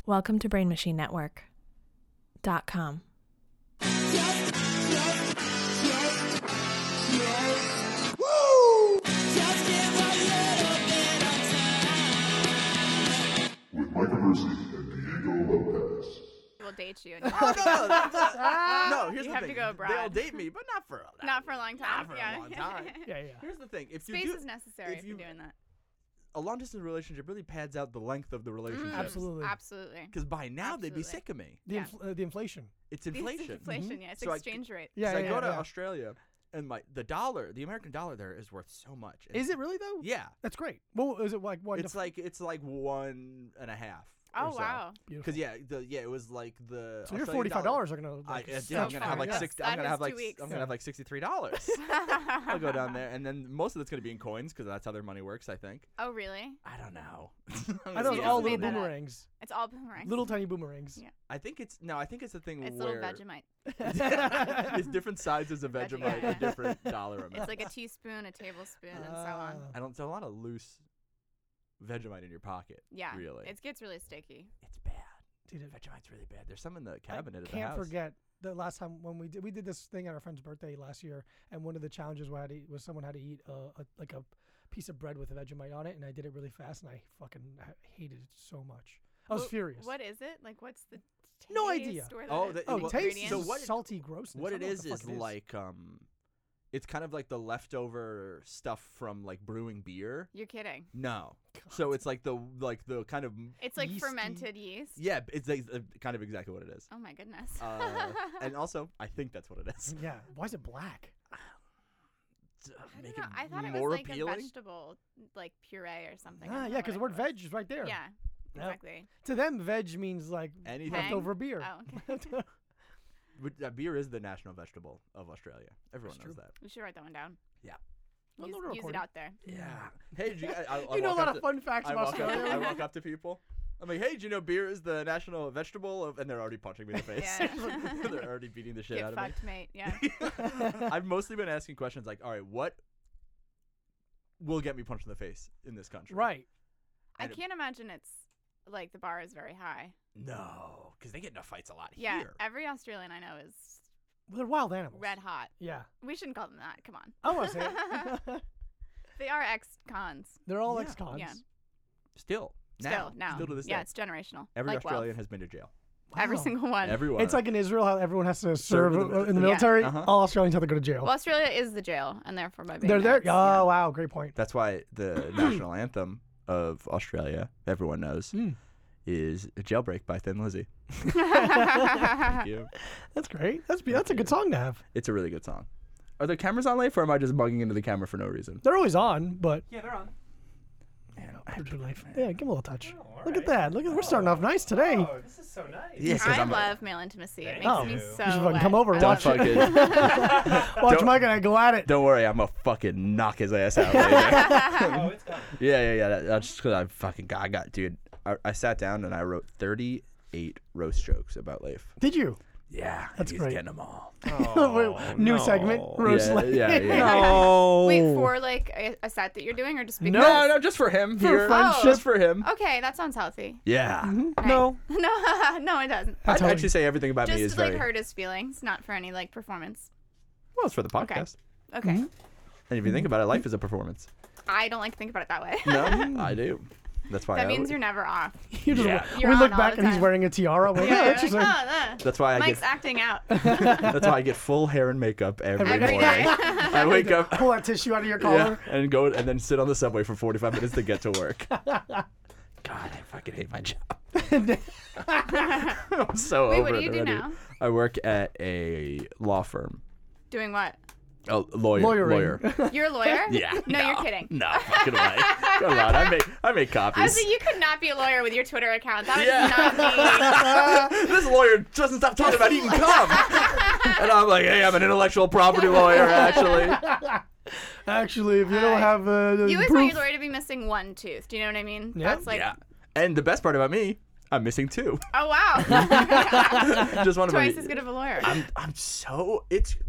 Welcome to BrainMachineNetwork.com. With Micah Mercy and Diego Lopez. Will date you. And No, here's you the have thing. to go abroad. They'll date me, but not for Not for a long time. Not for a long time. Yeah. Here's the thing: if Space you do, is necessary if for you- doing that. a long distance relationship really pads out the length of the relationship. Absolutely. Absolutely. Because by now they'd be Absolutely. sick of me. The, Yeah. the inflation. It's It's inflation. inflation, yeah. It's So I- exchange rate. Yeah, So yeah, I go to yeah. Australia, and the American dollar there is worth so much. And Is it really though? Yeah. That's great. Well, is it like what? It's like 1.5. Oh, wow. Because it was like the. So your Australian $45 dollar- are gonna. Like, I'm That's gonna have like fine. six. That I'm gonna is have like 2 weeks. I'm gonna have like $63. I'll go down there, and then most of it's gonna be in coins because that's how their money works. I think. Oh, really? I don't know. I know You it's just all made little that up. boomerangs, It's all boomerangs. little tiny boomerangs. Yeah. I think it's the thing It's little where Vegemite. it's different sizes of Vegemite, Vegemite. a different dollar amount. It's like a teaspoon, a tablespoon, and so on. I don't. There's a lot of loose Vegemite in your pocket. Yeah. Really. It gets really sticky. It's bad. Dude, Vegemite's really bad. There's some in the I cabinet of the can't house. forget the last time when we did this thing at our friend's birthday last year, and one of the challenges was someone had to eat like a piece of bread with a Vegemite on it, and I did it really fast, and I fucking hated it so much. I was furious. What is it? Like, what's the taste? No idea. Or Oh, the the- Oh, well, taste ingredients? so is what- salty grossness. What I it don't know is the fuck it like it's kind of like the leftover stuff from like brewing beer. You're kidding. No. So it's like the kind of It's like Yeasty. fermented yeast. yeah, it's like, kind of exactly what it is. Oh, my goodness. And also, I think that's what it is. Yeah. Why is it black? I Make don't know. it I thought it more was like appealing. a vegetable, like puree or something. I Ah, don't know yeah, what because the it word was. veg is right there. Yeah, Yep. exactly. To them, veg means like Anything. Hang? leftover beer. Oh, okay. But, beer is the national vegetable of Australia. Everyone That's knows true. that. We should write that one down. Yeah. Well, Use, no, we're use it recording. out there. Yeah. Hey, did you? I You know a walk lot up of fun facts I about walk, up, Australia. I walk up to people. I'm like, hey, do you know beer is the national vegetable of? And they're already punching me in the face. Yeah. They're already beating the shit Get out of me. fucked, mate. Yeah. I've mostly been asking questions like, all right, what will get me punched in the face in this country? Right. I And it- can't imagine it's like the bar is very high. No, because they get into fights a lot Yeah. here. Every Australian I know is Well, they're wild animals. red hot. Yeah. We shouldn't call them that. Come on. I want to say it. They are ex-cons. They're all Yeah. ex-cons. Yeah. Still, Still, now. still to this Yeah, day, it's generational. every like Australian wealth. has been to jail. Every Wow. single one. Everyone. It's like in Israel how everyone has to serve in the- in the Yeah. military. Uh-huh. All Australians have to go to jail. Well, Australia is the jail, and therefore by being They're there. it's- Oh, wow. Great point. That's why the national anthem of Australia, everyone knows, Mm. is "Jailbreak" by Thin Lizzy. yeah. Thank you. That's great. That's a good song to have. It's a really good song. Are there cameras on live, or am I just bugging into the camera for no reason? They're always on, but Yeah, they're on. yeah, give them a little touch. Oh, Look at that. Look at we're starting off nice today. Oh, this is so nice. Yeah, 'cause I I'm- love male intimacy. It Thank makes Oh. me you. so You should fucking wet. come over and I watch love it. Fucking, Watch Don't- Mike and I go at it. don't worry, I'm gonna fucking knock his ass out later. Oh, it's coming. Yeah. That's just because I got, dude. I sat down and I wrote 38 roast jokes about Leif. Did you? Yeah, That's he's great. getting them all. New segment. Roast yeah, Leif. yeah. Wait, for like a set that you're doing, or just because? No, just for him. For here. friendship. Just for him. Okay, that sounds healthy. Yeah. No. No, it doesn't. I'd Totally. actually say everything about me Just is to like very hurt his feelings, not for any like performance. well. It's for the podcast. Okay. And if you think about it, life is a performance. I don't like to think about it that way. No, I do. That's why. That means you're never off. You just, Yeah. You're we on look all back the and he's time. wearing a tiara. We're like, Yeah, oh, you're like, interesting. oh, That's why I Mike's get. acting out That's why I get full hair and makeup every every morning. day. I wake up. Pull that tissue out of your Yeah, collar. and go and then sit on the subway for 45 minutes to get to work. God, I fucking hate my job. I'm so Wait, over what do it you do already. now? I work at a law firm. Doing what? Oh, lawyer. Lawyering. Lawyer. You're a lawyer? Yeah. No, you're kidding. No, fucking way. Come on, I make I was copies. like, you could not be a lawyer with your Twitter account. That was not me. This lawyer doesn't stop talking about eating cum. And I'm like, hey, I'm an intellectual property lawyer, actually. Actually, if you don't have You always proof, want your lawyer to be missing one tooth. Do you know what I mean? Yeah. That's like, Yeah. And the best part about me, I'm missing 2. oh wow, Just want to twice as good of a lawyer. I'm so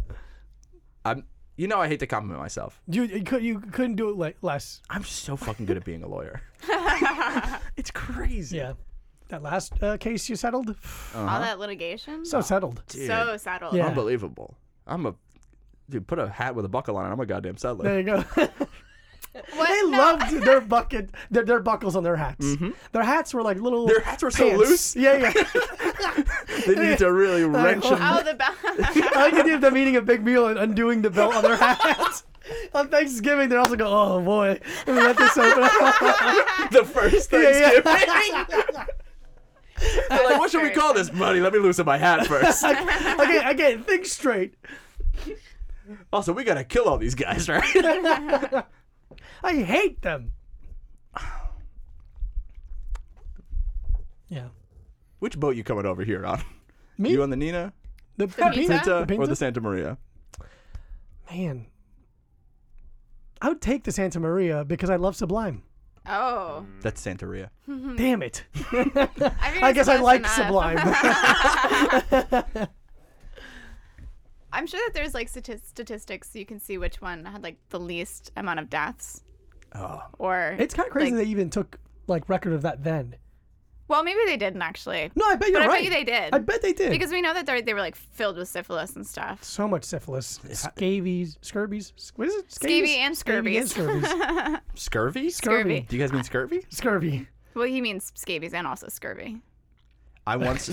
I hate to compliment myself. you couldn't do it less. I'm so fucking good at being a lawyer. It's crazy. Yeah. That last case you settled? All that litigation. So settled. So settled. Yeah. Unbelievable. Dude, put a hat with a buckle on it. I'm a goddamn settler. There you go. What? They No. loved their buckles on their hats. Their hats were like little. Their hats were so pants. loose. Yeah. They need to really wrench them. Oh, the bell. I could give them eating a big meal and undoing the belt on their hats. On Thanksgiving, they also go, oh boy, let me let this open. The first Yeah, Thanksgiving. They're like, what should we call this, buddy? Let me loosen my hat first. Okay, think straight. Also, we gotta kill all these guys, right? I hate them. Yeah. Which boat you coming over here on? Me? You on the Nina, The Pinta? Pinta, Pinta? or the Santa Maria? Man. I would take the Santa Maria because I love Sublime. Oh. That's Santeria. Damn it. I I guess I close like enough. Sublime. I'm sure that there's like statistics so you can see which one had like the least amount of deaths. Oh. Or It's kind of crazy like, they even took like record of that then. well, maybe they didn't actually. No, I bet you're But I right. bet you they did. I bet they did. Because we know that they were like filled with syphilis and stuff. So much syphilis, scabies, scurbies. What is it? Scabie and Scabie and scurvies. Scurvy? Scurvy. Do you guys mean scurvy? Scurvy. Well, he means scabies and also scurvy. I once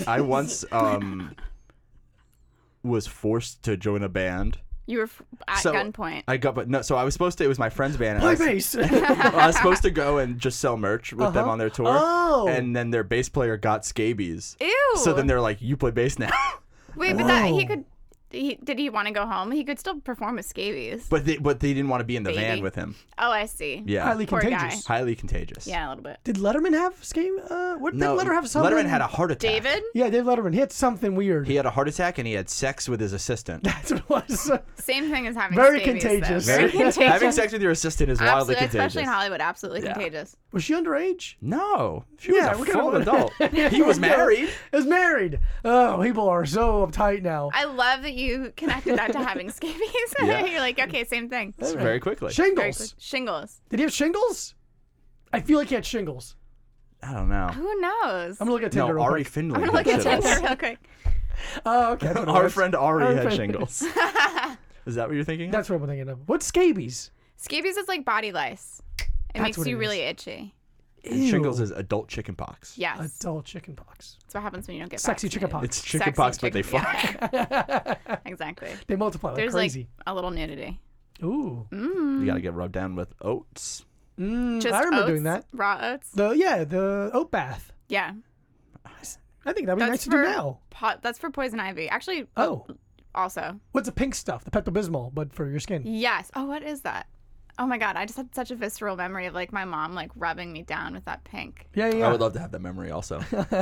was forced to join a band. You were at So, gunpoint. So I was supposed to. It was my friend's band. and Play I was, bass. I was supposed to go and just sell merch with them on their tour. Oh. And then their bass player got scabies. Ew. So then they're like, "You play bass now." Wait, but that he Whoa. could. Did he want to go home? He could still perform with scabies. But they didn't want to be in the van Baby. with him. Oh, I see. Yeah. Highly Poor guy. contagious. Highly contagious. Yeah, a little bit. Did Letterman have scabie? What did No, Letterman have? Something? Letterman had a heart attack. David? Yeah, Dave Letterman. He had something weird. He had a heart attack and he had sex with his assistant. That's what it was. Same thing as having Very scabies, though. contagious. Very contagious. Having sex with your assistant is wildly Absolutely, contagious. especially in Hollywood. Absolutely Yeah. contagious. Was she underage? No, she Yeah, was we're a full gonna- adult. He was married. Is married. Oh, people are so uptight now. I love that you connected that to having scabies. Yeah. You're like, okay, same thing. Very quickly. Very Shingles. quick. Shingles. Did he have shingles? I feel like he had shingles. I don't know. Who knows? I'm gonna look at Tinder. No, real Ari quick. Finley. I'm gonna look had at shingles. Tinder real quick. Oh, okay. that's what it Our was. friend Ari Our had friend- shingles. Is that what you're thinking? That's what I'm thinking of. What's scabies? Scabies is like body lice. It That's makes what you it really is. itchy. And shingles is adult chicken pox. Yes. Adult chicken pox. That's what happens when you don't get Sexy chicken vaccinated. pox. It's chicken Sexy pox, but they chicken- fuck. yeah. Exactly. They multiply like There's crazy. like a little nudity. Ooh. You gotta get rubbed down with oats. Just I remember oats, doing that. Raw oats. The oat bath. Yeah. I think that'd be That's nice to for do now. That's for poison ivy. Actually, Oh. also. What's the pink stuff? The Pepto-Bismol, but for your skin. Yes. Oh, what is that? Oh my god, I just had such a visceral memory of like my mom like rubbing me down with that pink. Yeah, yeah. I would love to have that memory also.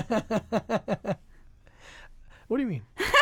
What do you mean?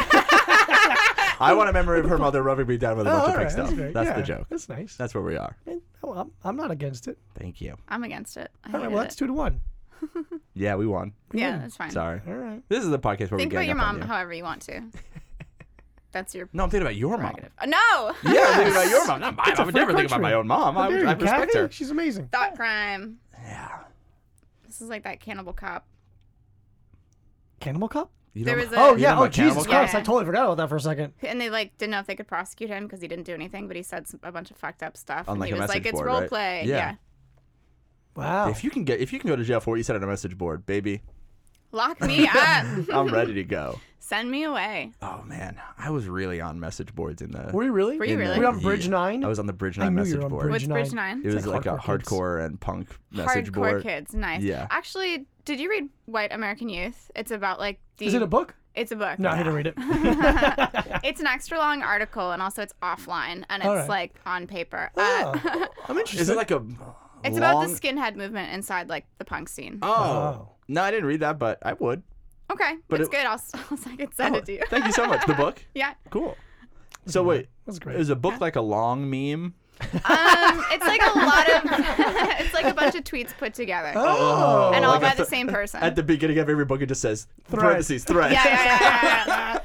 I want a memory of her mother rubbing me down with a bunch of all pink right, stuff. that's great. That's Yeah, the joke. That's nice. That's where we are. Oh, I'm not against it. Thank you. I'm against it. I All right, hated well, that's it. 2-1. Yeah, we won. Yeah, that's fine. Sorry. All right. This is the podcast where Think we about gang your up on mom you. however you want to. That's your No, I'm thinking about your mom. prerogative. No. Yeah, I'm thinking about your mom. Not mine. It's a I would free never think about country. my own mom. I How dare would you, I respect Kathy? her. She's amazing. Thought crime. Yeah. This is like that Cannibal Cop. Cannibal Cop? You There know- was a- Oh, you yeah. know Oh, about Cannibal Jesus Cop? Christ. I Yeah. totally forgot about that for a second. And they like didn't know if they could prosecute him because he didn't do anything, but he said a bunch of fucked up stuff. On, And like, he a was like, message "It's board, role right? play." Yeah. Yeah. Wow. If you can go to jail for what you said on a message board, baby, Lock me up. I'm ready to go. Send me away. Oh man, I was really on message boards in the. Were you really? Were you in the- really? Were you on Bridge yeah. 9? I was on the Bridge I 9 knew you message were on board. What's Bridge Bridge 9? It was like like a hardcore kids. hardcore and punk message Hardcore board. kids. Nice. Yeah. Actually, did you read White American Youth? It's about like the. Is it a book? It's a book. No, I didn't read it. It's an extra long article, and also it's offline, and it's All right. like on paper. Oh, I'm interested. Is it like a? It's about the skinhead movement inside like the punk scene. Oh. No, I didn't read that, but I would. Okay, But it's it- good. I could send it to you. Thank you so much. The book. Yeah. Cool. So wait, That's great. is a book like a long meme? It's like a lot of. It's like a bunch of tweets put together, Oh. and all like by a the same person. At the beginning of every book, it just says Thread. parentheses thread. yeah.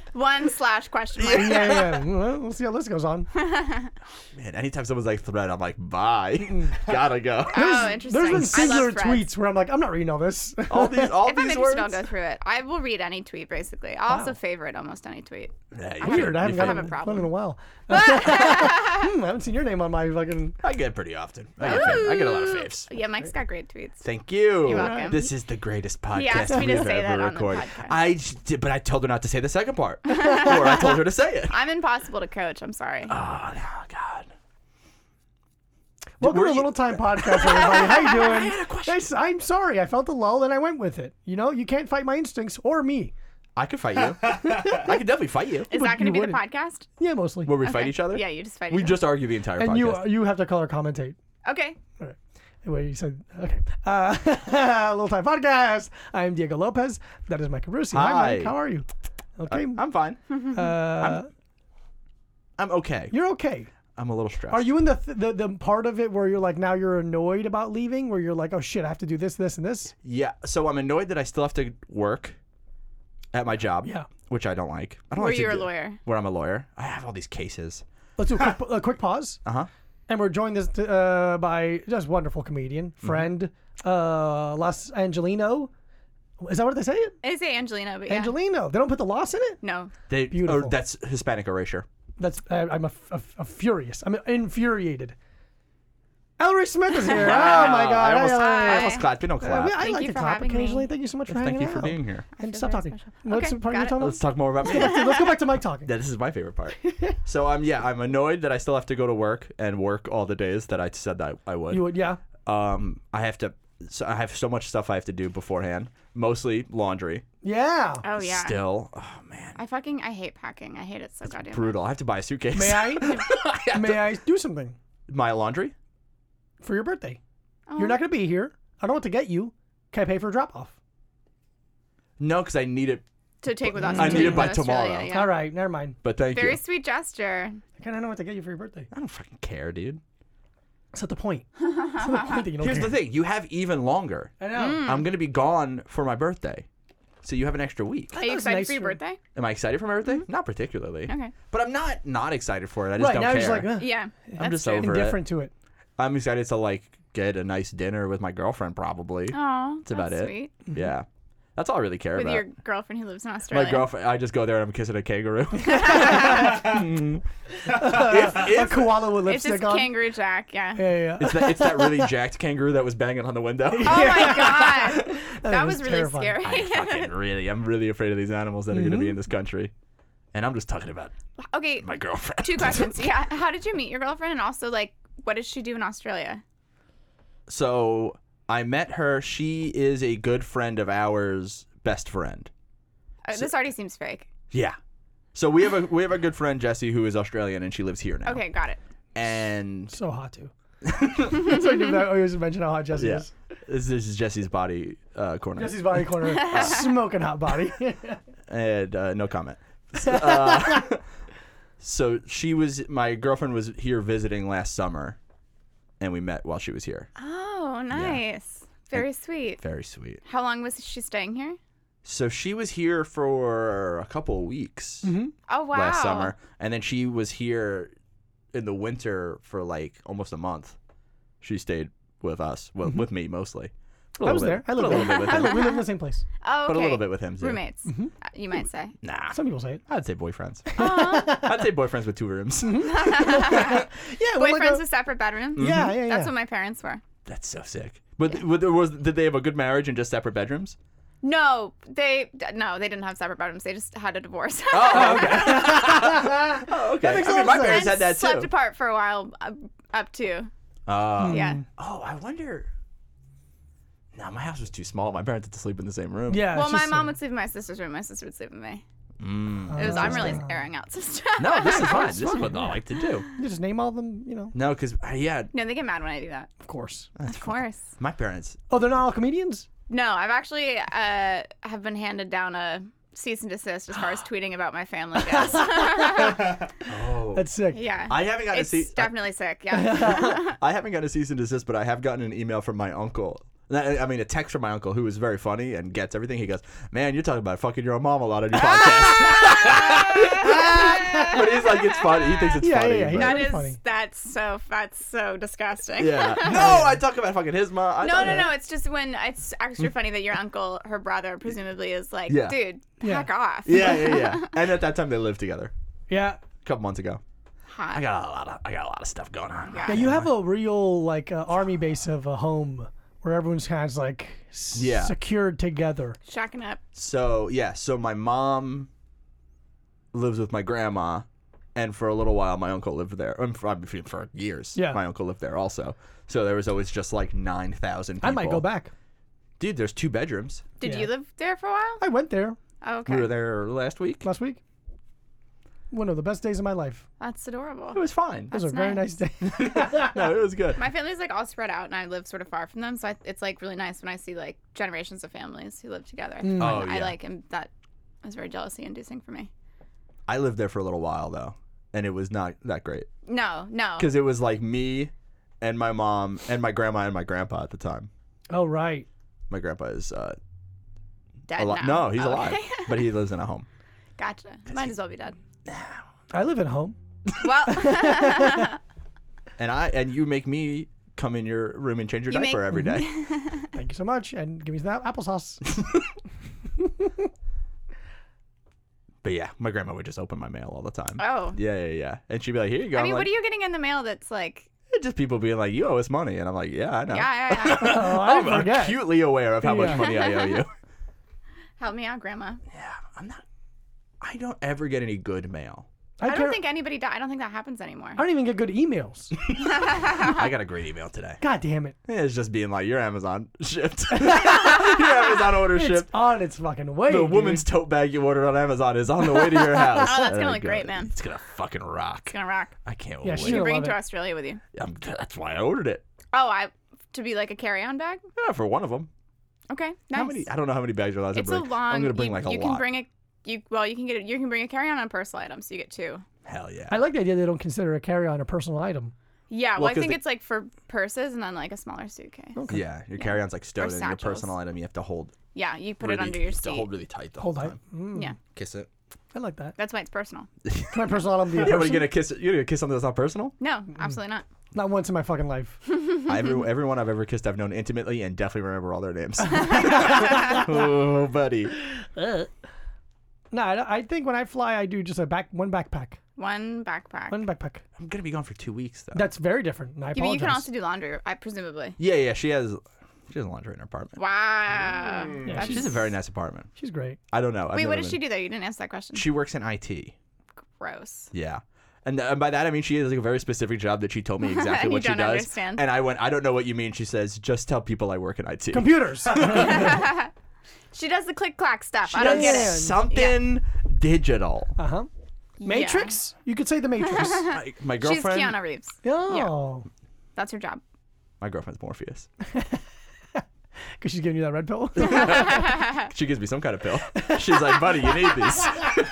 1/question mark. Yeah. Well, we'll see how this goes on. Man, anytime someone's like thread, I'm like, bye. Gotta go. Oh, interesting. There's been singular I love threads. tweets where I'm like, I'm not reading all this. All these If I'm words. interested, I'll go through it. I will read any tweet, basically. I'll also favorite almost any tweet. Yeah, you Weird. I haven't I got have a one problem. in a while. I haven't seen your name on my fucking. I get pretty often. I get a lot of faves. Yeah, Mike's got great tweets. Thank you. You're welcome. This is the greatest podcast asked me to we've say that ever on the recorded. podcast. I just did, but I told her not to say the second part, or I told her to say it. I'm impossible to coach. I'm sorry. Oh no, God. Welcome Were to you- Little Time Podcast, everybody. How you doing? I had a question. Guys, I'm sorry. I felt a lull and I went with it. You know, you can't fight my instincts or me. I could fight you. I could definitely fight you. Is but that going to you be the wouldn't. podcast? Yeah, mostly. Where we fight Okay. each other? Yeah, you just fight. We each just argue the entire And podcast. you have to color commentate. other. Okay. Anyway, you said okay. Little Time Podcast. I'm Diego Lopez. That is Mike Carusi. Hi, Mike. Hi. How are you? Okay. I'm fine. I'm okay. You're okay. I'm a little stressed. Are you in the part of it where you're like now you're annoyed about leaving, where you're like, oh shit, I have to do this, this, and this? Yeah. So I'm annoyed that I still have to work at my job. Yeah. Which I don't like. I don't Were like to you a do- lawyer? Where I'm a lawyer. I have all these cases. Let's do a quick pause. Uh huh. And we're joined by just wonderful comedian, friend, Los Angelino. Is that what they say? It? I say Angelino, but yeah. Angelino. They don't put the loss in it? No. Beautiful. Oh, that's Hispanic erasure. That's I'm a furious. I'm infuriated. Ellery Smith is here. Oh my God. I almost, Hi, I Ellery. almost clapped. You don't clap. I Thank like you to for clap having me. occasionally. Thank you so much for Thank hanging you for out. being here. And feel stop very talking. special. What's Okay, the part you're got it. talking about? Let's talk more about me. Let's go back to Mike talking. Yeah, this is my favorite part. So I'm annoyed that I still have to go to work and work all the days that I said that I would. You would, yeah. I have so much stuff I have to do beforehand. Mostly laundry. Yeah. Oh yeah. Still, oh man, I hate packing. I hate it so goddamn brutal. I have to buy a suitcase. May I? May I do something My laundry? for your birthday? much. You're not going to be here. I don't want to get you. Can I pay for a drop off? No, because I need it. to take with us. I to need it by Australia, tomorrow. Yeah. All right. Never mind. But thank Very you. sweet gesture. I kind of know what to get you for your birthday. I don't fucking care, dude. That's not the point. That's not the point that you don't Here's care. the thing: you have even longer. I know. I'm gonna be gone for my birthday, so you have an extra week. Are you That's excited nice for your for- birthday? Am I excited for my birthday? Not particularly. Okay. But I'm not excited for it. I just Right don't now, care. you're just like, Yeah. I'm just true. over it. indifferent to it. I'm excited to like get a nice dinner with my girlfriend, probably. Aw, That's about it. Sweet. Yeah, that's all I really care With about. your girlfriend who lives in Australia. My girlfriend, I just go there and I'm kissing a kangaroo. A koala with It's just lipstick on. Kangaroo Jack. Yeah. Yeah. It's that really jacked kangaroo that was banging on the window. Oh my god. That was was really terrifying. scary. I'm really afraid of these animals that are going to be in this country. And I'm just talking about Okay. my girlfriend. 2 questions. Yeah. How did you meet your girlfriend? And also, like, what does she do in Australia? So I met her. She is a good friend of ours, best friend. This already seems fake. Yeah. So we have a good friend, Jessie, who is Australian, and she lives here now. Okay, got it. And So hot too. So I always mention how hot Jesse yeah, is. this is Jessie's body corner. Jesse's body corner, smoking hot body. And no comment. So my girlfriend was here visiting last summer, and we met while she was here. Oh, nice. Very sweet. Very sweet. How long was she staying here? So she was here for a couple of weeks Oh, wow. last summer, and then she was here in the winter for like almost a month. She stayed with us, well, with me mostly. I was there. I lived a little bit with him, We live in the same place. Oh, okay. but a little bit with him too. Roommates, you might say. Nah, Some people say it. I'd say boyfriends. Aw. I'd say boyfriends with 2 rooms. Yeah, well, like Boyfriends a- with separate bedrooms? yeah. That's what my parents were. That's so sick. But did they have a good marriage and just separate bedrooms? No, they didn't have separate bedrooms. They just had a divorce. Oh, okay. Oh, okay. makes I a mean, lot my of parents and had that slept too. apart for a while up to. Yeah. Oh, I wonder. No, my house was too small. My parents had to sleep in the same room. Yeah. Well, it's my just, mom would sleep in my sister's room. My sister would sleep with me. Mm. It was, I'm really Oh. airing out some stuff. No, this is fine. This is what I like to do. You just name all of them, you know. No, because No, they get mad when I do that. Of course. Of course. my parents. Oh, they're not all comedians? No, I've actually have been handed down a cease and desist as far as tweeting about my family goes. Oh, That's sick. Yeah. I haven't gotten It's to see. definitely sick. Yeah. I haven't gotten a cease and desist, but I have gotten an email from my uncle I mean, a text from my uncle who is very funny and gets everything. He goes, "Man, you're talking about fucking your own mom a lot on your podcast." But he's like, it's funny. He thinks it's Yeah, funny. yeah, but- Very funny. That's so disgusting. Yeah. No, I talk about fucking his mom. No. It's just when it's extra funny that your uncle, her brother, presumably is like, Yeah. dude, Yeah. back off. Yeah. And at that time, they lived together Yeah. a couple months ago. Hot. I got a lot of stuff going on. Yeah. Yeah, you have a real like army base of a home where everyone's kind of like Yeah. secured together. Shacking up. So my mom lives with my grandma, and for a little while, my uncle lived there. For years, Yeah. my uncle lived there also. So there was always just like 9,000 people. I might go back. Dude, there's 2 bedrooms. Did Yeah. you live there for a while? I went there Oh, okay. We were there last week. last week. One of the best days of my life. That's adorable. It was fine. It was a That's very nice nice. day. No, it was good. My family's like all spread out, and I live sort of far from them, so it's like really nice when I see like generations of families who live together. I Mm. Oh, I yeah. like, and that is very jealousy inducing for me. I lived there for a little while though, and it was not that great No. because it was like me and my mom and my grandma and my grandpa at the time. Oh right. My grandpa is Dead alive. now. No, he's Oh, alive, okay. but he lives in a home. Gotcha. Might as well be dead. I live at home. Well, And you make me come in your room and change your You diaper make- every day. Thank you so much, and give me some applesauce. But yeah, my grandma would just open my mail all the time. oh. Yeah. And she'd be like, "Here you go." I I'm mean, like, what are you getting in the mail that's like, just people being like, "You owe us money," and I'm like, "Yeah, I know." yeah. Oh, I I'm forget. acutely aware of how Yeah. much money I owe you. Help me out, Grandma. Yeah, I don't ever get any good mail. I don't think anybody I don't think that happens anymore. I don't even get good emails. I got a great email today. God damn it! Yeah, it's just being like, your Amazon shipped. Your Amazon order It's shipped. on its fucking way. The dude. woman's tote bag you ordered on Amazon is on the way to your house. Oh, that's gonna And I look go, great, man. It's gonna fucking rock. It's gonna rock. I can't Yeah, wait. she You can You'll bring it love to it. Australia with you. That's why I ordered it. Oh, to be like a carry-on bag. Yeah, for one of them. Okay, nice. How many? I don't know how many bags you're allowed to It's bring. a long. I'm gonna bring you, like a you lot. can bring a. You can get it. You can bring a carry-on and a personal item, so you get 2. Hell yeah. I like the idea they don't consider a carry-on a personal item. Yeah, Well, well, I 'cause think they- it's like for purses and then like a smaller suitcase. Yeah, your carry-on's like stowed in. Your satchels. personal item you have to hold. Yeah, you put really, it under your you have to seat. hold really tight the Hold whole on. time. Yeah, Kiss it. I like that. that's why it's personal. Can my personal item be a Yeah, what are person? you gonna kiss? You're gonna kiss something that's not personal? No, absolutely not. Not once in my fucking life. Everyone I've ever kissed, I've known intimately and definitely remember all their names. Oh, buddy. No, I think when I fly, I do just one backpack. One backpack. One backpack. I'm gonna be gone for 2 weeks though. That's very different. And I Yeah, but apologize. you can also do laundry, presumably. Yeah. She has laundry in her apartment. Wow. Yeah, That's- She's a very nice apartment. She's great. I don't know. I've Wait, never what does been- she do there? You didn't answer that question. She works in IT. Gross. Yeah. And by that I mean she has like a very specific job that she told me exactly And you what she don't does. understand. And I went, I don't know what you mean. She says, just tell people I work in IT. Computers. She does the click clack stuff. She I don't get does. it. Something digital. Uh-huh. Matrix? You could say the Matrix. My She's girlfriend. Keanu Reeves. Oh. That's her job. My girlfriend's Morpheus. Because she's giving you that red pill? She gives me some kind of pill. She's like, buddy, you need these.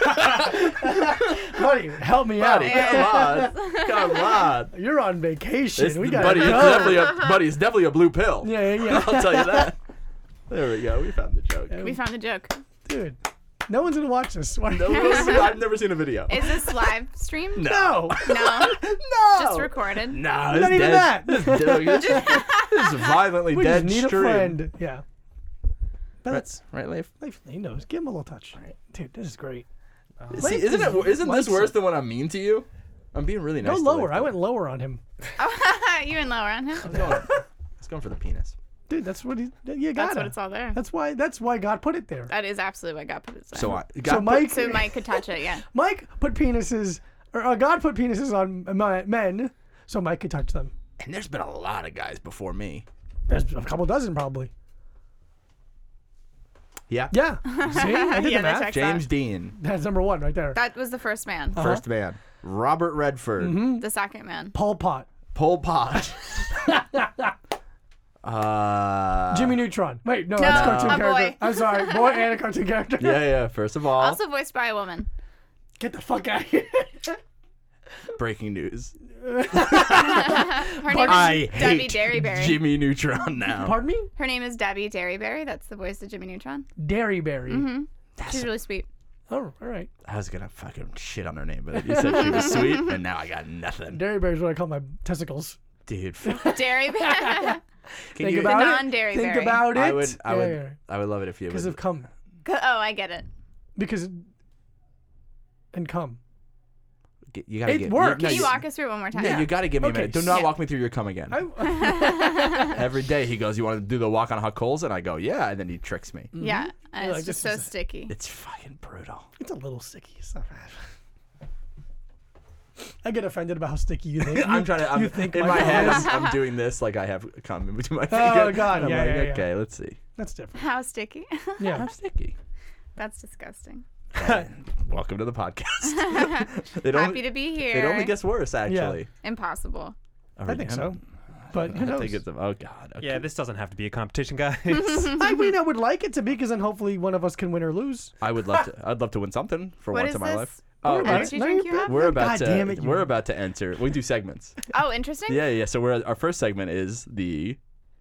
Buddy, help me out. Buddy, come on. You're on vacation. This, we got buddy, go. it's definitely a blue pill. Yeah. I'll tell you that. There we go. We found the joke. We found the joke. Dude, no one's going to watch this. Why? No, I've never seen a video. Is this live streamed? No. No. No. Just recorded. No, Not even that. This is violently We dead just need stream. a friend. Yeah. But that's, Right, Leif? he knows. Give him a little touch. Dude, this is great. See, isn't this likes worse it. than when I'm mean to you? I'm being really nice. Go to lower. Leif, I though. went lower on him. You went lower on him. Let's go for the penis. Dude, that's what you got. That's what it's all there. That's why God put it there. That is absolutely what God put it there. So Mike, So Mike could touch it, yeah. Mike put penises, or God put penises on men, so Mike could touch them. and there's been a lot of guys before me. There's a couple dozen probably. Yeah. Yeah. See, I did Yeah, the that math. checks James out. Dean, That's number one right there. That was the first man. first man. Robert Redford, The second man. Pol Pot, Pol Pot. Jimmy Neutron. Wait, no, No, that's cartoon a character. boy. I'm sorry, boy and a cartoon character. Yeah. First of all, Also voiced by a woman. Get the fuck out of here. Breaking news. Her name I is Debbie hate Derryberry. Jimmy Neutron now. Pardon me? Her name is Debbie Derryberry. That's the voice of Jimmy Neutron. Derryberry. Mm-hmm. She's really sweet. Oh, all right. I was gonna fucking shit on her name, but you said she was sweet, and now I got nothing. Derryberry is what I call my testicles. Dude, Derryberry. Think you, about The it. non-dairy Think berry. about it. I would Yeah. I would love it if you Because would. of cum. Oh, I get it. Because and cum. You gotta It get. works. Can you walk us through it one more time? Yeah, you gotta give me Okay, a minute. Do not yeah. walk me through your cum again. Every day he goes, "You want to do the walk on hot coals?" And I go, "Yeah," and then he tricks me. Yeah. And You're it's like, just this so is sticky. It's fucking brutal. It's a little sticky. It's not bad. I get offended about how sticky you think. I'm trying to. You think in my head, is. I'm doing this like I have cum in between my fingers. Oh, God, I'm yeah, like, yeah, yeah. okay, let's see. That's different. How sticky? Yeah. How sticky. That's disgusting. Welcome to the podcast. Happy to be here. It only gets worse, actually. Impossible. I think so. But who I knows? think it's. Oh God. Okay. Yeah, this doesn't have to be a competition, guys. I mean, I would like it to be, because then hopefully one of us can win or lose. I would love to. I'd love to win something for What once is in my this? life. Oh, Energy drink you have? we're about God damn it, to. you- We're about to enter. We do segments. Oh, interesting. Yeah. So our first segment is the.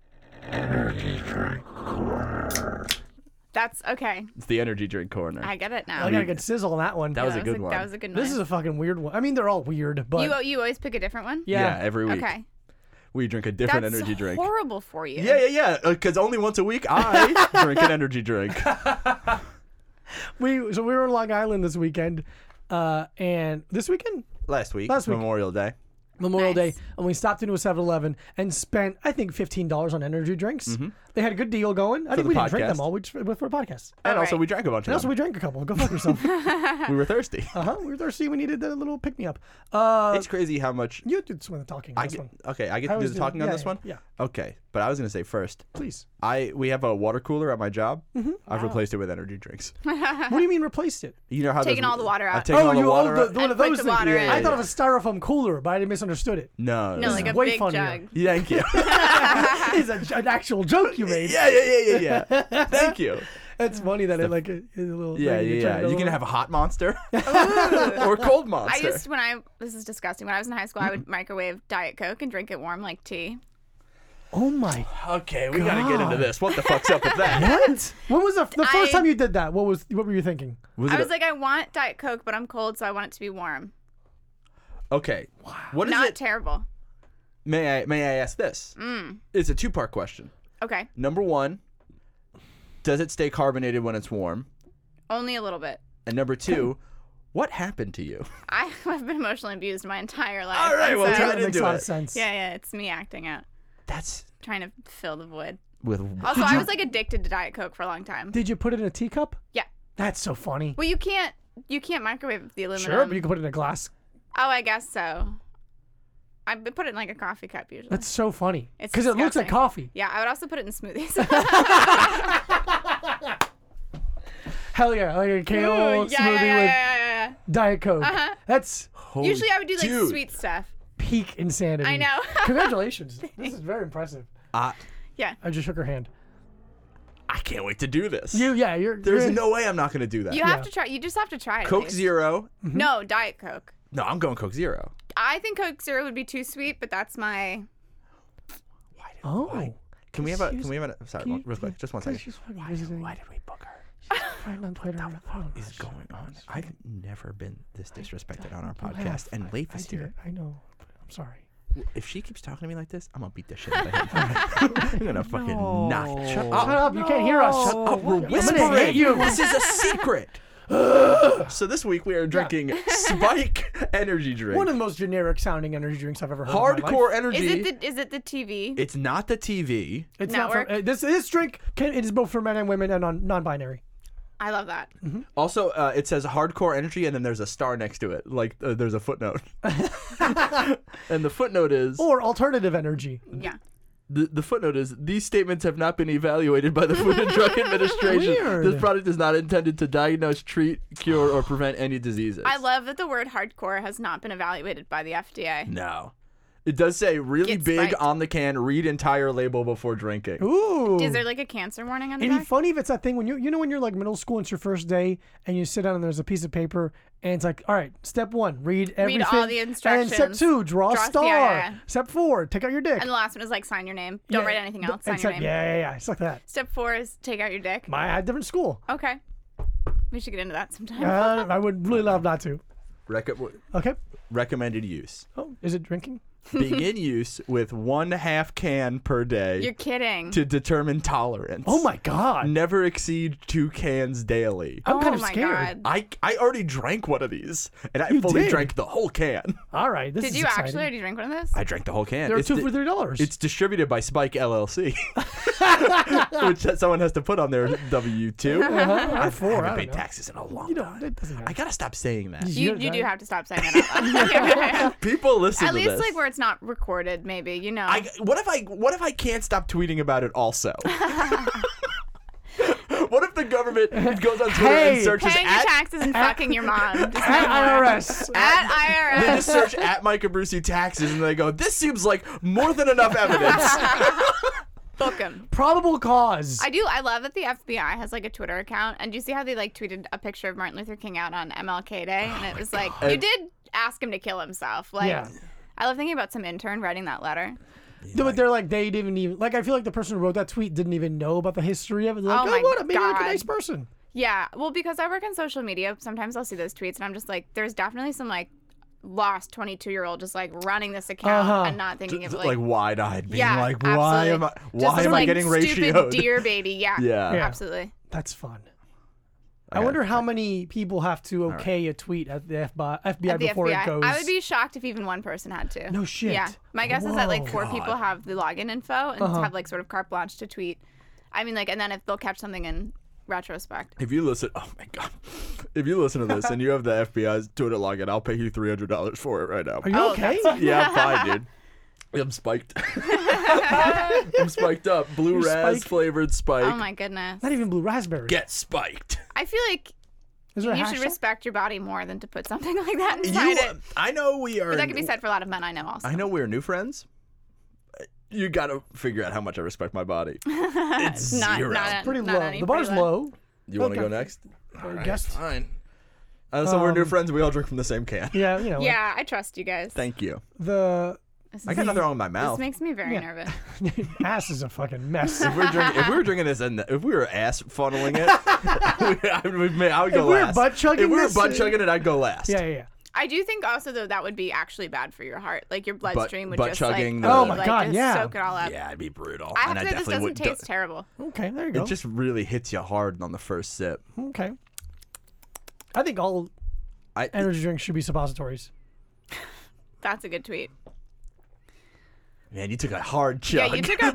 That's okay. It's the energy drink corner. I get it now. I got a good sizzle on that one. That was a good one. That was a good one. This is a fucking weird one. I mean, they're all weird, but you always pick a different one? yeah. every week Okay. we drink a different That's energy drink. horrible for you. Yeah. Because only once a week I drink an energy drink. we were in Long Island this weekend, and this weekend Last week, Last week. Memorial Day. Memorial Nice. Day, and we stopped into a 7-Eleven and spent, I think, $15 on energy drinks. They had a good deal going. I think the we didn't drink podcast. them all. We just went for a podcast. And also right. we drank a bunch And of also, them. we drank a couple. Go fuck yourself. We were thirsty. We were thirsty. We needed a little pick me up. It's crazy how much. You did some of the talking on I this get, one. okay, I get I to do was the doing- talking on yeah, this one? yeah. Okay, but I was going to say first, Please. we have a water cooler at my job. Mm-hmm. I've replaced it with energy drinks. What do you mean replaced it? You know how Taking those- all the water I've out. taken all the you water out. the one of And put those the things. water in. I thought of a styrofoam cooler, but I misunderstood it. No. No, This like is a way big funnier. jug. Thank you. It's an actual joke you made. yeah. Thank you. It's funny that it like is a little. Yeah. thing You can have a hot monster or cold monster. This is disgusting. When I was in high school, I would microwave Diet Coke and drink it warm like tea. Oh my. Okay, we gotta get into this. What the fuck's up with that? What? When was the first I- time you did that? What were you thinking? I was like, I want Diet Coke, but I'm cold, so I want it to be warm. okay. What is Not it? terrible. May I ask this? It's a two-part question. Okay. Number one, does it stay carbonated when it's warm? Only a little bit. And number two, what happened to you? I have been emotionally abused my entire life. All right, and well, so- get That makes a into lot it. of sense. yeah, it's me acting out, That's trying to fill the void. with. Also, I was like addicted to Diet Coke for a long time. Did you put it in a teacup? Yeah. That's so funny. Well, you can't microwave the aluminum. Sure, but you can put it in a glass. Oh, I guess so. I put it in like a coffee cup usually. That's so funny. It's Because it looks like disgusting. coffee. Yeah, I would also put it in smoothies. Hell yeah, like a kale Ooh, smoothie yeah. with Diet Coke. Uh-huh. That's Holy Usually I would do like dude. sweet stuff. peak insanity. I know. Congratulations. This is very impressive. Yeah. I just shook her hand. I can't wait to do this. You're There's no way I'm not going to do that. You have Yeah. to try. You just have to try it. at Coke least. Zero. No, Diet Coke. No, I'm going Coke Zero. I think Coke Zero would be too sweet, but that's my. Oh. Can we have a? Sorry, Can you- real quick, just one second. She's fucking visiting. Why did we book her? Right on Twitter. What is going on? I've never been this disrespected on our You podcast, have. and Leif I is did here. it. I know. I'm sorry. If she keeps talking to me like this, I'm gonna beat the shit out of him. I'm gonna fucking knock. Shut Shut up. up. You can't hear us. Shut up. We're I'm gonna whispering. hit you. This is a secret. So this week we are drinking Spike energy drink. One of the most generic sounding energy drinks I've ever heard. in my life. Hardcore energy. Is it the TV? It's not the TV. It's not Network? for, this drink it is both for men and women and non-binary. I love that. Also, it says hardcore energy, and then there's a star next to it. Like there's a footnote, and the footnote is Or alternative energy. Yeah. the footnote is these statements have not been evaluated by the Food and Drug Administration. Weird. This product is not intended to diagnose, treat, cure, or prevent any diseases. I love that the word hardcore has not been evaluated by the FDA. No. It does say really Get big spiked. on the can. Read entire label before drinking. Ooh. Is there like a cancer warning on the It'd be back? funny if it's that thing when you know when you're like middle school and it's your first day and you sit down and there's a piece of paper and it's like, all right, step 1, read everything. all the And then step instructions. 2, draw a Draw- star. yeah. Step 4, take out your dick. And the last one is like sign your name. Don't Yeah, write anything else. Sign your except, name. yeah. It's like that. Step 4 is take out your dick. I had a different school. Okay. We should get into that sometime. I would really love not to. Okay. Recommended use. Oh, is it drinking? Begin use with 1/2 can per day You're kidding. to determine tolerance. Oh my god. Never exceed 2 cans daily. I'm kind of my scared. God. I already drank one of these, and I You fully did? drank the whole can. All right. This Did is you exciting. actually already drink one of those? I drank the whole can. There are It's 2 di- for $3. It's distributed by Spike LLC, which someone has to put on their W-2. Or 4. I I haven't don't paid know. taxes in a long You know, time. it doesn't matter. I gotta stop saying that. You do have to stop saying that out loud. People listen At to least this. like where it's not recorded, maybe, you know. What if I can't stop tweeting about it also? What if the government goes on Twitter Hey, and searches Paying your at taxes and fucking your mom. Just At no more. IRS. At they IRS. just search at Mike Abruzzi taxes and they go, this seems like more than enough evidence. Book 'em. Probable cause. I love that the FBI has like a Twitter account. And do you see how they like tweeted a picture of Martin Luther King out on MLK Day? And it was like, you did ask him to kill himself. Like, Yeah. I love thinking about some intern writing that letter. No, but they're like, they didn't even, like, I feel like the person who wrote that tweet didn't even know about the history of it. They're like, Oh my what? Maybe like a God. nice person. Yeah, well, because I work on social media, sometimes I'll see those tweets and I'm just like, there's definitely some like lost 22-year-old just like running this account Uh-huh. and not thinking of Like, like, wide-eyed, being yeah, like, why am I absolutely. getting stupid ratioed? deer baby? Yeah, Yeah. Yeah. absolutely. That's fun. I I got wonder it. how many people have to okay a tweet at the FBI At the before FBI, it goes. I would be shocked if even one person had to. No shit. Yeah, my guess is that like Whoa. 4 people have the login info and Uh-huh. have like sort of carte blanche to tweet. I mean, like, and then if they'll catch something in retrospect. If you listen, oh my god, if you listen to this and you have the FBI's Twitter login, I'll pay you $300 for it right now. Are you Oh, okay? Yeah, I'm fine, dude. I'm spiked. I'm spiked up. Blue You're raz spiked? flavored spike. Oh my goodness. Not even blue raspberry. Get spiked. I feel like Is there a you should hashtag? respect your body more than to put something like that inside it. I know we are. But that could be said for a lot of men I know also. I know we're new friends. You gotta figure out how much I respect my body. It's Not, zero. not, Pretty not low. any, The bar's pretty low. You want to Okay. go next? Or guest. Fine. So we're new friends. We all drink from the same can. Yeah, you know. Yeah, I trust you guys. Thank you. The This I got nothing wrong with my This mouth. makes me very Yeah. nervous. ass is a fucking mess. If we were drinking this, and if we were ass funneling it, I would go If we were last. butt chugging if we were this, butt chugging it, I'd go last. yeah. I do think also though that would be actually bad for your heart. Like your bloodstream would butt just chugging like, the- Oh my like, God, just yeah. soak it all up. Yeah, it'd be brutal. I have and to say this definitely doesn't would- taste terrible. Okay, there you go. It just really hits you hard on the first sip. Okay. I think all energy drinks should be suppositories. That's a good tweet. Man, you took a hard chug. Yeah, you took a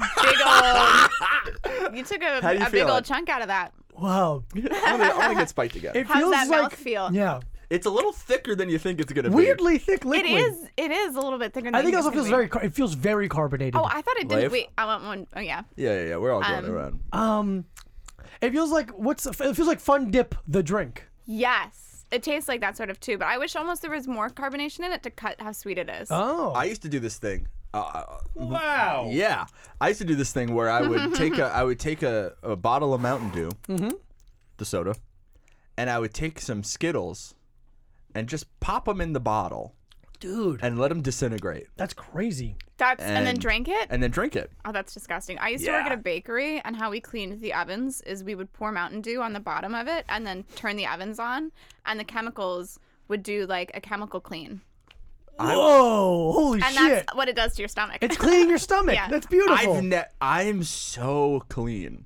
big old. You took How do you a big feel? old chunk out of that. Wow. I'm gonna get spiked again. It How's feels that like mouth feel? yeah, It's a little thicker than you think it's gonna be. weirdly thick liquid. It is a little bit thicker. Than I think it it's also gonna feels be. it feels very carbonated. Oh, I thought it did. Life? Wait, I want one. Oh yeah. Yeah. We're all going around. It feels like it feels like Fun Dip the drink. Yes, it tastes like that sort of too. But I wish almost there was more carbonation in it to cut how sweet it is. Oh. I used to do this thing. Wow. Yeah, I used to do this thing where I would take a bottle of Mountain Dew, the soda, and I would take some Skittles, and just pop them in the bottle Dude, and let them disintegrate, that's crazy. And then drink it. and then drink it. Oh, that's disgusting. I used to work Yeah. at a bakery, and how we cleaned the ovens is we would pour Mountain Dew on the bottom of it, and then turn the ovens on, and the chemicals would do like a chemical clean, Whoa! Holy and shit! that's what it does to your stomach. It's cleaning your stomach. Yeah. That's beautiful. I'm so clean.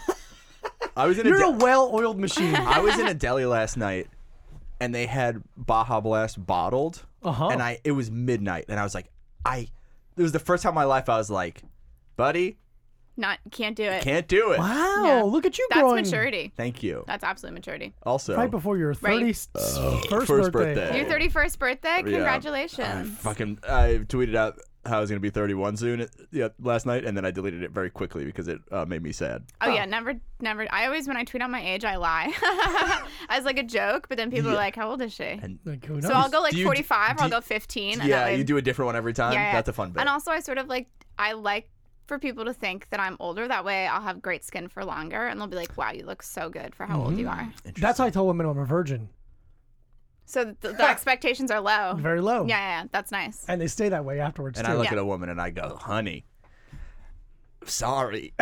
I was in You're a a well-oiled machine. I was in a deli last night, and they had Baja Blast bottled, and it was midnight, and I was like, it was the first time in my life I was like, buddy, Can't do it. Can't do it. Wow, Yeah. look at you That's growing. maturity. Thank you. That's absolute maturity. Also, Right before your Right. 31st first birthday. birthday. Your 31st birthday? Yeah. Congratulations. I tweeted out how I was gonna be 31 soon last night, and then I deleted it very quickly because it made me sad. Oh yeah, never. I always, when I tweet out my age, I lie as like a joke. But then people are like, "How old is she?" And Like, who knows? So I'll go like Do you- 45, or I'll do- go 15. And yeah, that way, you do a different one every time. Yeah, yeah. That's a fun bit. And also, I sort of I like for people to think that I'm older. That way, I'll have great skin for longer, and they'll be like, "Wow, you look so good for how old you are." That's how I told women I'm a virgin. So the expectations are low. Very low. Yeah, that's nice. And they stay that way afterwards, And too. I look Yeah. at a woman and I go, "Honey, sorry."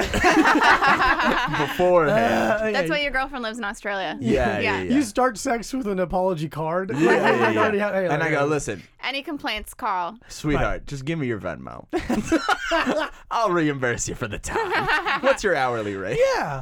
Beforehand. That's why your girlfriend lives in Australia. Yeah, Yeah. yeah. You start sex with an apology card. Yeah, yeah, You already yeah. have- hey, And I like, go, "Listen, Any complaints, call. sweetheart, just give me your Venmo. I'll reimburse you for the time. What's your hourly rate?" Yeah.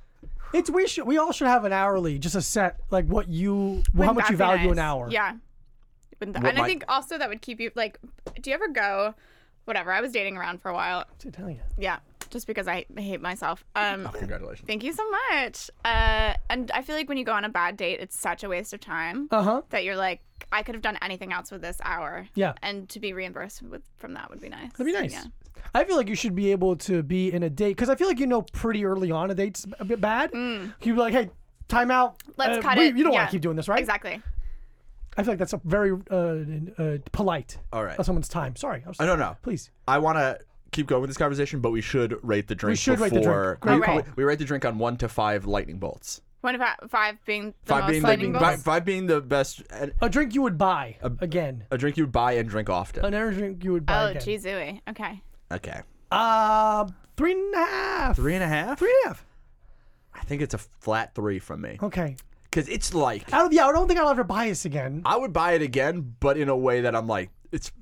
We all should have an hourly, just a set, like how much you Wouldn't that value be an nice? hour. Yeah. And What I might- think also that would keep you do you ever go, whatever, I was dating around for a while. I'm telling you. Yeah. Just because I hate myself. Oh, congratulations. Thank you so much. And I feel like when you go on a bad date, it's such a waste of time Uh-huh. that you're like, I could have done anything else with this hour. Yeah. And to be reimbursed from that would be nice. That'd be nice. Yeah. I feel like you should be able to be in a date, because I feel like pretty early on a date's a bit bad. You'd be like, hey, time out. Let's cut You it. don't want Yeah. to keep doing this, right? Exactly. I feel like that's a very polite All right. of someone's time. Sorry. I don't know. Please. I want to keep going with this conversation, but we should rate the drink should rate the before. drink. Great call. Right. We rate the drink on 1 to 5 lightning bolts. 5 being the most Being lightning bolts. five being the best. And A drink you would buy again. a drink you would buy and drink often. An energy drink you would buy Oh, again. geez, ooey. Okay. Okay. 3.5. 3.5. 3.5. I think it's a flat 3 from me. Okay. Because it's like I don't think I'll ever buy this again. I would buy it again, but in a way that I'm like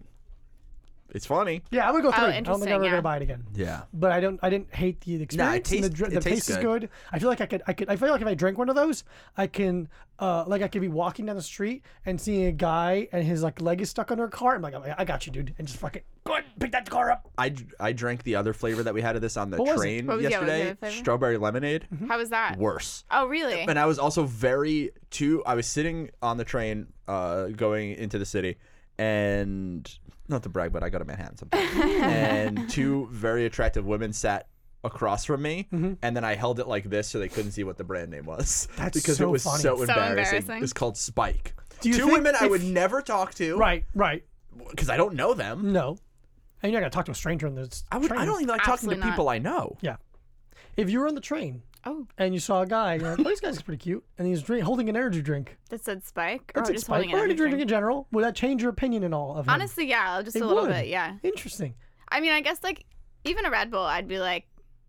it's funny. Yeah, I would go 3. I don't think interesting, I'm ever yeah. gonna buy it again. Yeah. But I didn't hate the experience. and tastes- the it tastes taste is good. I feel like I feel like if I drink one of those, I can I could be walking down the street and seeing a guy and his like leg is stuck under a car. I'm like, I got you, dude, and just fucking go ahead, pick that car up. I drank the other flavor that we had of this on the What was it? train What was the yesterday. other flavor? Strawberry lemonade. How was that? Worse. Oh, really? And I was also I was sitting on the train going into the city, and not to brag, but I go to Manhattan sometimes. And 2 very attractive women sat across from me, and then I held it like this so they couldn't see what the brand name was. That's because so it was funny. so So embarrassing. embarrassing. It's called Spike. Do you 2 think women I if- would never talk to, Right. Because I don't know them. No. And you're not gonna talk to a stranger on this I train. don't even like talking Absolutely to people I know. Yeah. If you were on the train Oh, and you saw a guy, and you're like, oh, this guy's pretty cute, and he's holding an energy drink. that said Spike? Or That's just Spike. holding Or an any energy drink drink? in general. Would that change your opinion and all of him? Honestly, yeah, just It a little would. bit, yeah. Interesting. I mean, I guess like even a Red Bull, I'd be like,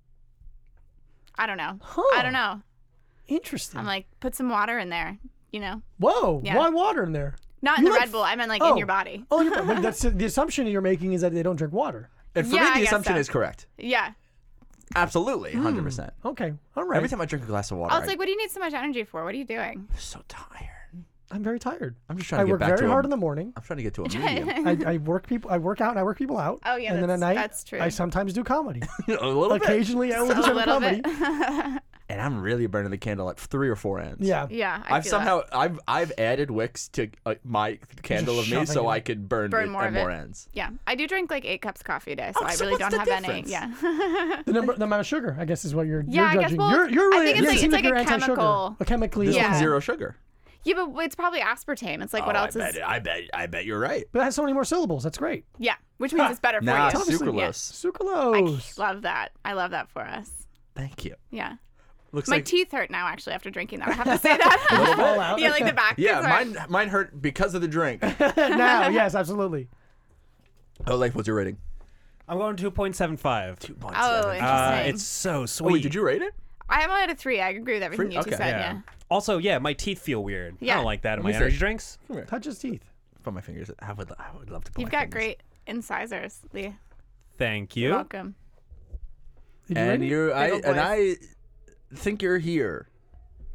I don't know. Huh. I don't know. Interesting. I'm like, put some water in there, you know? Whoa, Yeah. why water in there? Not in You the like Red Bull. I meant like oh. in your body. Oh, but that's the assumption you're making is that they don't drink water. And for Yeah, me, I the guess assumption so. is correct. Yeah. Absolutely, 100%. Okay, all right. Every time I drink a glass of water, I was like, what do you need so much energy for? What are you doing? I'm so tired. I'm very tired. I'm just trying I to get work back very to hard a, in the morning. I'm trying to get to a medium. I work out and I work people out. Oh, yeah, and then at that's- night that's true. I sometimes do comedy. A little bit. Occasionally I will do a some little comedy. bit. And I'm really burning the candle at 3 or 4 ends. Yeah. Yeah. I I've feel somehow that. I've added wicks to my candle of me shoving so it I in. could burn Burn it more at of more it. ends. Yeah. I do drink like 8 cups of coffee a day, so Oh, I so really what's don't the have difference? any. Yeah. The amount of sugar, I guess, is what you're Yeah, I guess, judging. well, You're I really think it's it like- seems it's like you're a anti-sugar. chemical. Chemically, This Yeah. one's 0 sugar. Yeah, but it's probably aspartame. It's like what Oh, else is? I bet you're right. But it has so many more syllables. That's great. Yeah, which means it's better for Nah, you. obviously- sucralose. Sucralose. Love that. I love that for us. Thank you. Yeah. Looks My like teeth hurt now, actually, after drinking that. I have to say that. Fall out. Yeah, like the back. yeah, teeth hurt. mine hurt because of the drink. Now, yes, absolutely. Oh, like what's your rating? I'm going 2.75. 2.7. Oh, interesting. It's so Oh, sweet. wait, did you rate it? I'm at a 3. I agree with everything 3? you two Okay. said. Yeah. Yeah. Also, yeah, my teeth feel weird. I Yeah. don't like that in me my see. energy drinks. Touch his teeth. Put my fingers. I would love to put You've my got fingers. great incisors, Lee. Thank You're you. welcome. Did you And rate it? you're Big ol' I think you're here.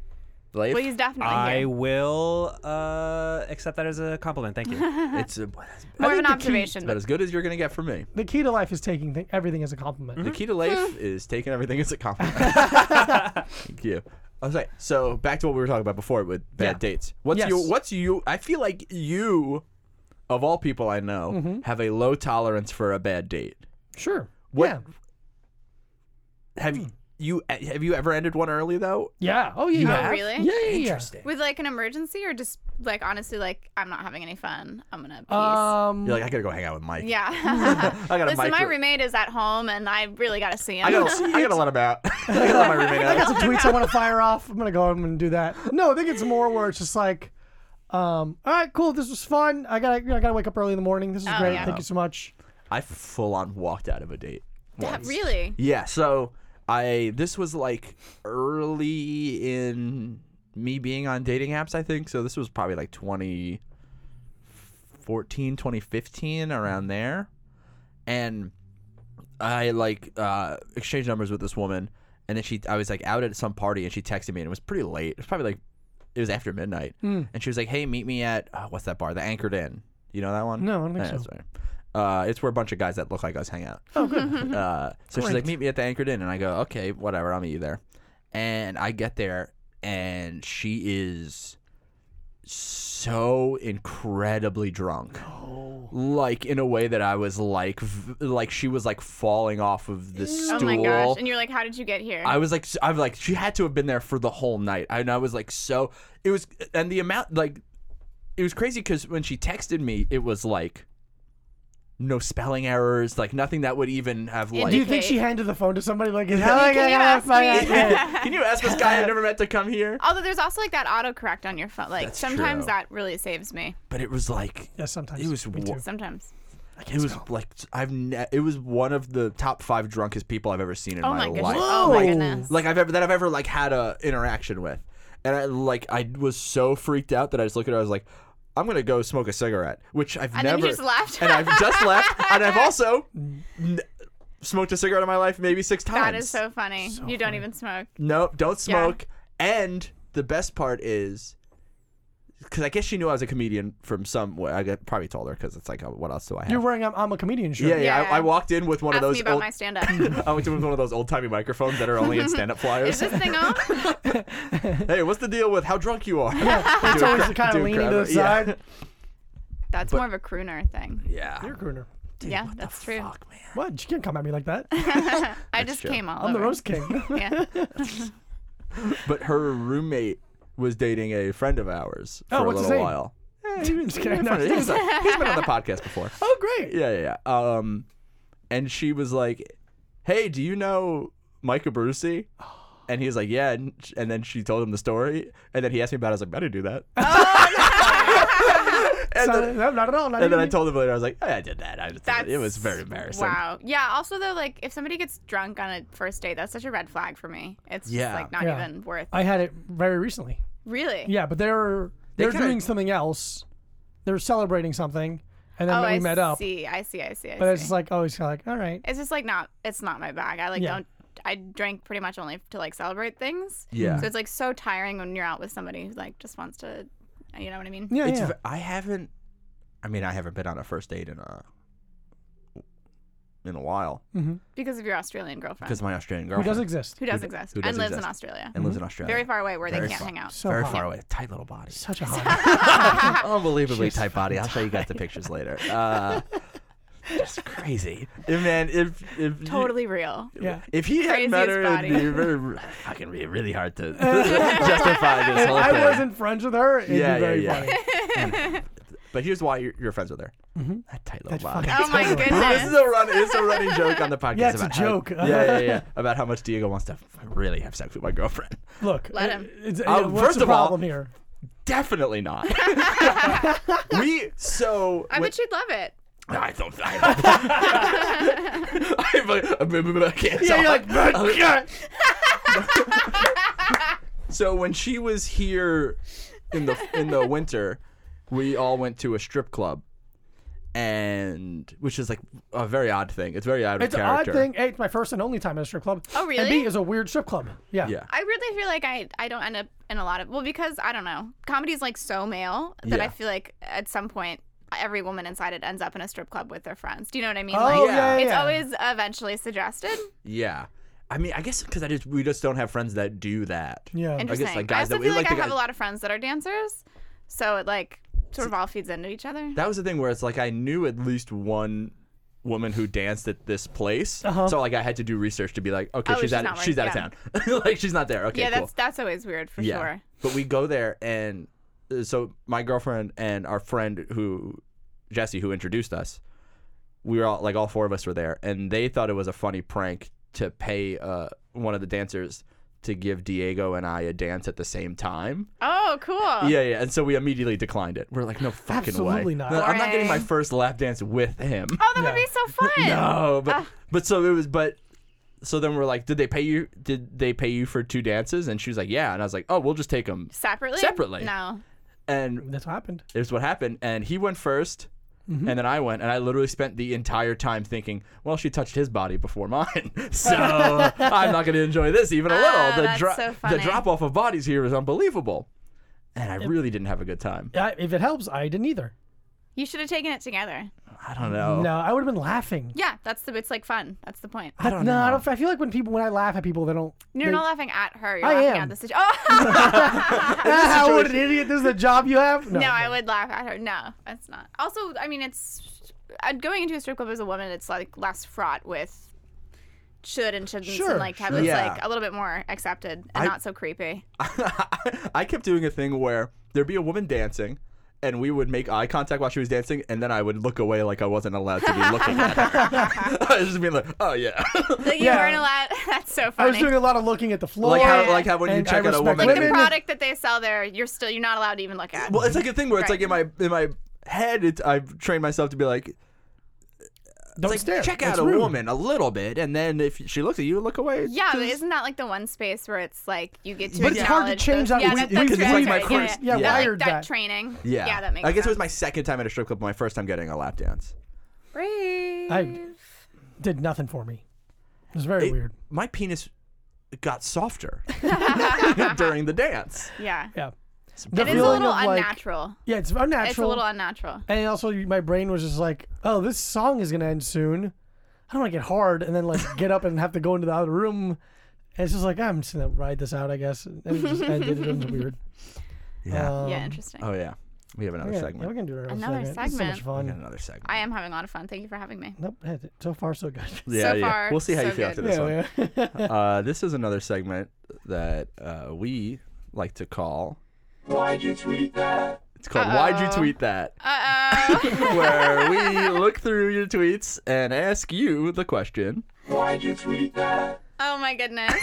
Leif? Well, he's definitely I here. will accept that as a compliment. Thank you. It's More of think an the key- observation. about as good as you're gonna get from me. The key to life is taking everything as a compliment. The key to life is taking everything as a compliment. Thank you. I was like, so back to what we were talking about before with bad dates. What's you? I feel like you, of all people I know, have a low tolerance for a bad date. Sure. What- Yeah. Have you ever ended one early though? Yeah. Oh, yeah. you Oh, have? really? Yeah. With like an emergency or just like honestly like I'm not having any fun. I'm gonna peace. You're like, I gotta go hang out with Mike. yeah. I gotta. Listen, my roommate is at home and I really gotta see him. I gotta let him out. I gotta let my roommate I got out. some tweets I want to fire off. I'm gonna go home and do that. No, I think it's more where it's just like, all right, cool. This was fun. I gotta wake up early in the morning. This is great. yeah. Thank you so much. I full on walked out of a date. once. Really? Yeah. So this was like early in me being on dating apps, I think. So this was probably like 2014, 2015, around there. And I like exchanged numbers with this woman, and then I was like out at some party, and she texted me, and it was pretty late. It was probably like it was after midnight, and she was like, "Hey, meet me at what's that bar? The Anchored Inn. You know that one? No, I don't think Yeah, so. that's right. It's where a bunch of guys that look like us hang out. Oh, good. So she's Great. like, meet me at the Anchored Inn. And I go, okay, whatever, I'll meet you there. And I get there, and she is so incredibly drunk. Like, in a way that I was like she was like falling off of the stool. Oh my gosh. And you're like, how did you get here? I was like, she had to have been there for the whole night. And I was like, and the amount, like, it was crazy because when she texted me, it was like, no spelling errors, like nothing that would even have like. Do you think she handed the phone to somebody like, Can you ask me? Can you ask this guy I never met to come here? Although there's also like that autocorrect on your phone. Like That's sometimes true. that really saves me. But it was like, Yeah, sometimes. it was, Me too. Sometimes. it was like it was one of the top 5 drunkest people I've ever seen in Oh my my goodness. life. Oh my Whoa. goodness. Like I've ever like had a interaction with, and I was so freaked out that I just looked at her. I was like, I'm gonna go smoke a cigarette, which I've And never. then you just left. And I've just left, and I've also smoked a cigarette in my life maybe 6 times. That is so funny. You don't even smoke. Nope, don't smoke. And the best part is, because I guess she knew I was a comedian from somewhere. I probably told her because it's like, what else do I have? You're wearing I'm a comedian shirt. yeah. Yeah. I walked in with one Ask of those me about old. my stand-up. I went in with one of those old timey microphones that are only in stand-up Is flyers. this thing on? Hey, what's the deal with how drunk you are? It's always kind of leaning to the side. That's more of a crooner thing. Yeah. You're a crooner. Yeah, that's true. Fuck, man. What? You can't come at me like that. I just true. came all I'm the over. roast king. Yeah. But her roommate was dating a friend of ours for Oh, a what's his little name? while. Just kidding. No, He's been on the podcast before. Oh, great. Yeah. And she was like, "Hey, do you know Mike Abruzzi?" And he was like, "Yeah." And then she told him the story, and then he asked me about it. I was like, "I didn't do that." and then, No, not at all. Not and then I even. told him later. I was like, "Hey, I did that. I just did it. It was That's- very embarrassing." Wow. Yeah. Also, though, like if somebody gets drunk on a first date, that's such a red flag for me. It's Yeah. just like not Yeah. even worth. I had it very recently. Really? Yeah, but they're They kinda- doing something else. They're celebrating something, and then Oh, when we I met up, see. I see. but it's just like, oh, he's kind of like, all right. It's just like not. It's not my bag. I like Yeah. don't. I drank pretty much only to like celebrate things. Yeah. So it's like so tiring when you're out with somebody who like just wants to. You know what I mean? Yeah, It's yeah. I haven't been on a first date in a while Because of your Australian girlfriend. because my Australian Who girlfriend does exist? who does exist who does and lives in exist. Australia. and lives in Australia. Very far away where Very they can't far. hang out. So Very hot. far away. Tight little body. Such a hot. Unbelievably tight body. I'll show you guys the pictures later. Just crazy. Man, if Totally real. Yeah. if he had Craziest met her, body. it'd be fucking be really hard to justify this If whole I thing. wasn't friends with her, it'd Yeah, be very yeah, funny. But here's why you're friends with her. That tight little That's body. fucking Oh my totally. goodness. It's a running joke on the podcast. Yeah, it's a about how- joke. yeah. About how much Diego wants to really have sex with my girlfriend. Look, Let him. What's first the of all- problem here? Definitely not. I bet she'd love it. I don't. I can't. Yeah, you're like, So when she was here in the winter, we all went to a strip club, and which is like a very odd thing. It's very out of It's an character. odd thing. A, it's my first and only time at a strip club. Oh, really? And B, is a weird strip club. Yeah. Yeah. I really feel like I don't end up in a lot of because I don't know, comedy's like so male that Yeah. I feel like at some point every woman inside it ends up in a strip club with their friends. Do you know what I mean? Oh, like yeah, it's yeah. always eventually suggested. Yeah. I mean, I guess because we just don't have friends that do that. Yeah. Interesting. like, guys I also that we feel like like I the have guys- a lot of friends that are dancers, so it like sort of all feeds into each other. That was the thing where it's like I knew at least one woman who danced at this place, Uh-huh. so like I had to do research to be like, okay, Oh, she's she's out not of town, like she's not there. Okay, yeah, cool. that's always weird for Yeah. sure. But we go there, and so my girlfriend and our friend Jesse, who introduced us, we were all four of us were there, and they thought it was a funny prank to pay one of the dancers to give Diego and I a dance at the same time. Oh, cool. Yeah, and so we immediately declined it. We're like, no fucking way. Absolutely not. No, I'm not getting my Boring. first lap dance with him. Oh, that Yeah. would be so fun. No, so then we're like, did they pay you for 2 dances? And she was like, yeah. And I was like, oh, we'll just take them. Separately? Separately. No. And That's what happened. here's what happened. And he went first, Mm-hmm. and then I went, and I literally spent the entire time thinking, well, she touched his body before mine, so I'm not going to enjoy this even a little. That's so The funny. drop off of bodies here is unbelievable, and I really didn't have a good time. If it helps, I didn't either. You should have taken it together. I don't know. No, I would have been laughing. Yeah, it's like fun. That's the point. I don't no, know. I feel like when I laugh at people, they don't. You're they, not laughing at her. You're I laughing am. at the situation. Oh! What an idiot! This is the job you have. No, I would laugh at her. No, that's not. Also, I mean, going into a strip club as a woman, it's like less fraught with should and shouldn't, Sure, and like sure. it's Yeah. like a little bit more accepted and not so creepy. I kept doing a thing where there'd be a woman dancing, and we would make eye contact while she was dancing, and then I would look away like I wasn't allowed to be looking at her. I was just being like, oh yeah. Like you Yeah. weren't allowed. That's so I was funny. doing a lot of looking at the floor. like how when you and check I out a respect woman. like the women. product that they sell there, you're not allowed to even look at. Well, it's like a thing where it's Right. like in my head, I've trained myself to be like, Don't like, stare. check That's out a rude. woman a little bit, and then if she looks at you, look away. Yeah, but 'cause- isn't that like the one space where it's like you get to But it's hard to acknowledge change those- that. Yeah, We- that's because right, it's like that's my right, first- yeah, yeah, like wired that that. training. yeah, Yeah, that makes I guess sense. it was my second time at a strip club, my first time getting a lap dance. Brave. Did nothing for me. It was very weird. My penis got softer during the dance. Yeah. Yeah. It is a feeling little of, like- unnatural. Yeah, it's unnatural. It's a little unnatural. And also, my brain was just like, "Oh, this song is gonna end soon. I don't want to get hard and then like get up and have to go into the other room." And it's just like I'm just gonna ride this out, I guess. And it just ended. It was weird. Yeah. Yeah, interesting. Oh yeah, we have another Yeah, segment. we can do another Another segment. It's so much segment. We got fun. another segment. I am having a lot of fun. Thank you for having me. Nope. So far, so good. Yeah, So yeah. far, We'll see how you so feel good. after this one. Yeah. This is another segment that we like to call. Why'd you tweet that? It's called "Why'd You Tweet That," Uh-oh. where we look through your tweets and ask you the question. Why'd you tweet that? Oh my goodness.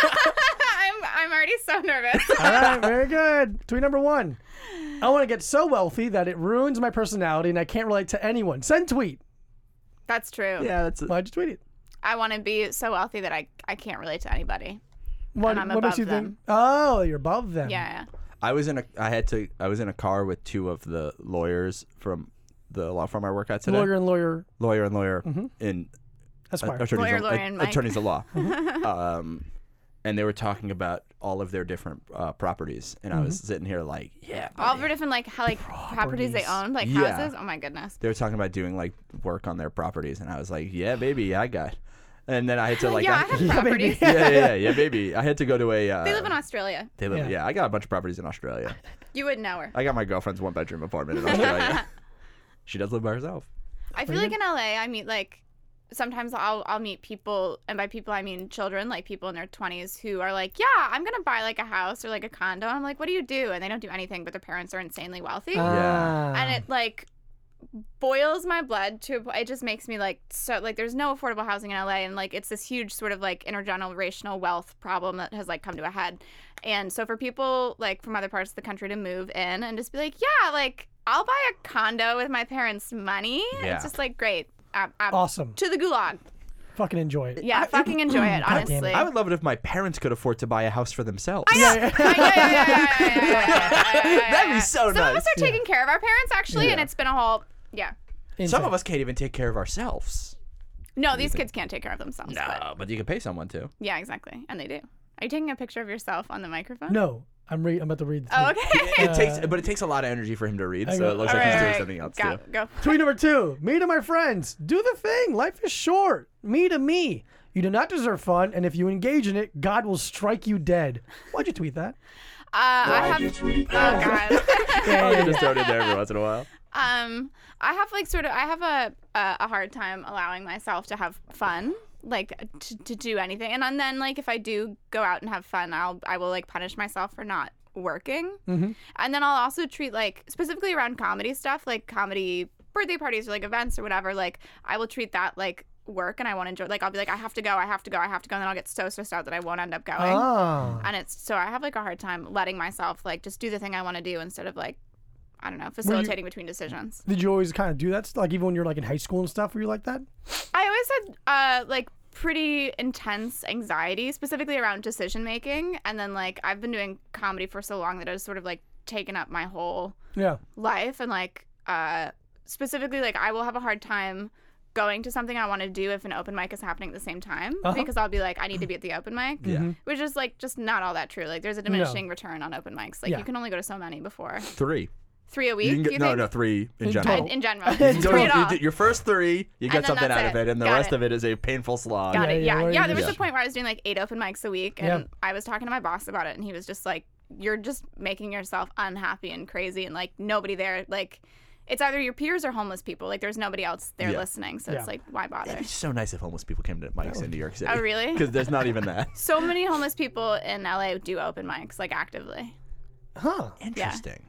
I'm already so nervous. All right, very good. Tweet number 1. I want to get so wealthy that it ruins my personality and I can't relate to anyone. Send tweet. That's true. Yeah, that's it. Why'd you tweet it? I want to be so wealthy that I can't relate to anybody. What, I'm what makes above you them. think? Oh, you're above them. Yeah. I was in a car with 2 of the lawyers from the law firm I work at today. Lawyer and lawyer. Lawyer and lawyer in Esquire. attorneys, Lawyer, and Mike. attorneys of law. And they were talking about all of their different properties, and I was sitting here like, yeah. All buddy. of their different properties they own, like Yeah. houses. Oh my goodness. They were talking about doing like work on their properties, and I was like, yeah, baby, I got. And then I had to like, Yeah, I have properties. yeah, baby. I had to go to a. They live in Australia. They live. Yeah. Yeah, I got a bunch of properties in Australia. You wouldn't know her. I got my girlfriend's 1-bedroom apartment in Australia. She does live by herself. I feel like in LA, I meet like sometimes I'll meet people, and by people I mean children, like people in their 20s who are like, yeah, I'm gonna buy like a house or like a condo. And I'm like, what do you do? And they don't do anything, but their parents are insanely wealthy, Yeah. and it like boils my blood to it just makes me like so like there's no affordable housing in LA, and like it's this huge sort of like intergenerational wealth problem that has like come to a head. And so for people like from other parts of the country to move in and just be like, yeah, like I'll buy a condo with my parents' money. Yeah. It's just like great. Awesome. To the gulag. Fucking enjoy it. Yeah, fucking enjoy it, God damn it. honestly. I would love it if my parents could afford to buy a house for themselves. Yeah. That'd be so Some of nice. us are taking care of our parents, actually, and Yeah. it's been a whole, yeah. Some of us can't even take care of ourselves. No, these kids can't take care of themselves. But But you can pay someone to. yeah, exactly, and they do. Are you taking a picture of yourself on the microphone? No, I'm about to read. The Oh, tweet. okay. It takes a lot of energy for him to read, I so know. it looks All like he's doing right, something else go, too. Go. Tweet number 2. Me to my friends. Do the thing. Life is short. Me to me. You do not deserve fun, and if you engage in it, God will strike you dead. Why'd you tweet that? I have. Oh God. Oh, you just throw it in there every once in a while. I have I have a hard time allowing myself to have fun, like to do anything, and then like if I do go out and have fun, I will like punish myself for not working, and then I'll also treat like specifically around comedy stuff, like comedy birthday parties or like events or whatever. Like I will treat that like work, and I won't enjoy. Like I'll be like I have to go, and then I'll get so stressed out that I won't end up going. Oh. And it's so I have like a hard time letting myself like just do the thing I want to do instead of like I don't know facilitating between decisions. Did you always kind of do that? Like even when you're like in high school and stuff, were you like that? I always had like pretty intense anxiety, specifically around decision making, and then like I've been doing comedy for so long that it's sort of like taken up my whole Yeah. life, and like specifically like I will have a hard time going to something I want to do if an open mic is happening at the same time because I'll be like I need to be at the open mic, which is like just not all that true. Like there's a diminishing return on open mics. Like Yeah. you can only go to so many before 3. 3 a week. You can do get, you no, think? no, 3 in In general. total. In general, You 3 don't- at all. your first 3, you get then something that's out of it. it, and the Got rest it. of it is a painful slog. Got it. Yeah, Yeah. yeah, There was yeah. a point where I was doing like 8 open mics a week, and I was talking to my boss about it, and he was just like, "You're just making yourself unhappy and crazy, and like nobody there. Like, it's either your peers or homeless people. Like, there's nobody else there Yeah. listening. So Yeah. it's like, why bother?" It'd be so nice if homeless people came to mics in New York City. Oh, really? Because there's not even that. So many homeless people in LA do open mics like actively Huh. Interesting.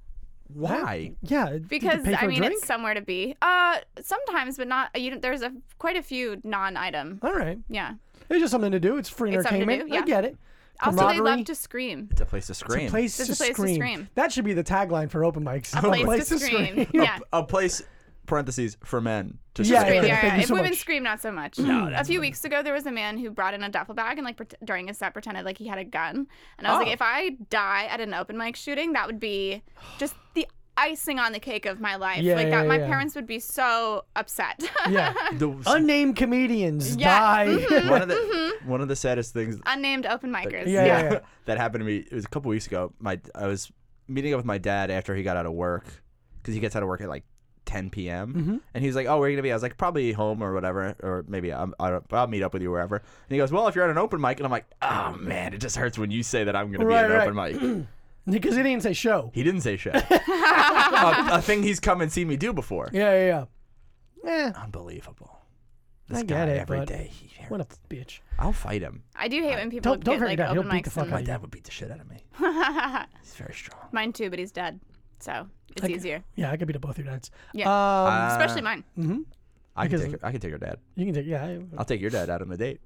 Why? Yeah. Did you because pay for I a mean drink? it's somewhere to be. Sometimes, but not. There's quite a few non-item. All right. Yeah. It's just something to do. It's free It's something to entertainment. do, yeah. I get it. Also, they Camaraderie. love to scream. It's a place to scream. It's a place, It's to, a place to scream. scream. That should be the tagline for open mics. A place to scream. Yeah. A place, parentheses, for men to Yeah, scream. Scream, yeah. yeah, Thank you If so women much. scream, not so much. A few weeks ago, there was a man who brought in a duffel bag and, like, during his set, pretended like he had a gun. And I was like, if I die at an open mic shooting, that would be just the icing on the cake of my life. Yeah, like yeah, that, my yeah. parents would be so upset. Yeah. The- Unnamed comedians Yeah. die. one of the saddest things Unnamed open micers. Yeah, yeah, yeah. that happened to me. It was a couple weeks ago. I was meeting up with my dad after he got out of work because he gets out of work at like 10 p.m. And he was like, "Oh, where are you gonna be?" I was like, "Probably home or whatever, or maybe I'll meet up with you wherever." And he goes, "Well, if you're at an open mic," and I'm like, "Oh man, it just hurts when you say that I'm gonna be at an Right, open mic." Because he didn't say show. He didn't say shit. A thing he's come and seen me do before. Yeah. Eh, Unbelievable. This I guy get it, every but day. what a bitch. I'll fight him. I do hate when people Don't get hurt like your dad. He'll open beat the mics. fuck And... out My of dad would beat the shit out of me. He's very strong. Mine too, but he's dead, so it's easier. Yeah, I could beat up both your dads. Yeah. Especially mine. I can Because- take your dad. You can take, yeah. I'll take your dad out on a date.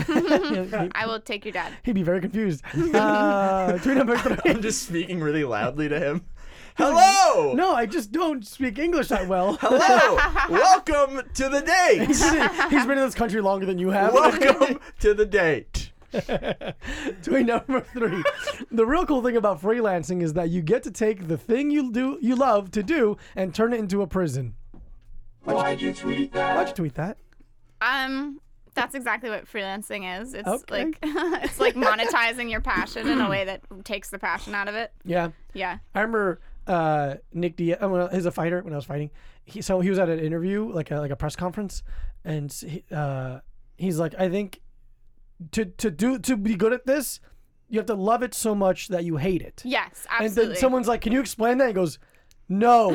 I will take your dad. He'd be very confused. Tweet number 3. I'm just speaking really loudly to him. Hello! No, I just don't speak English that well. Hello! Welcome to the date! He's been in this country longer than you have. Welcome to the date. Tweet number 3. The real cool thing about freelancing is that you get to take the thing you love to do and turn it into a prison. Why'd you tweet that? Why'd you tweet that? That's exactly what freelancing is. It's Okay. like it's like monetizing your passion in a way that takes the passion out of it. Yeah. Yeah. I remember Nick Diaz, he's a fighter when I was fighting. He was at an interview, like a press conference, and he's like, I think to be good at this, you have to love it so much that you hate it. Yes, And absolutely. then someone's like, can you explain that? He goes, no.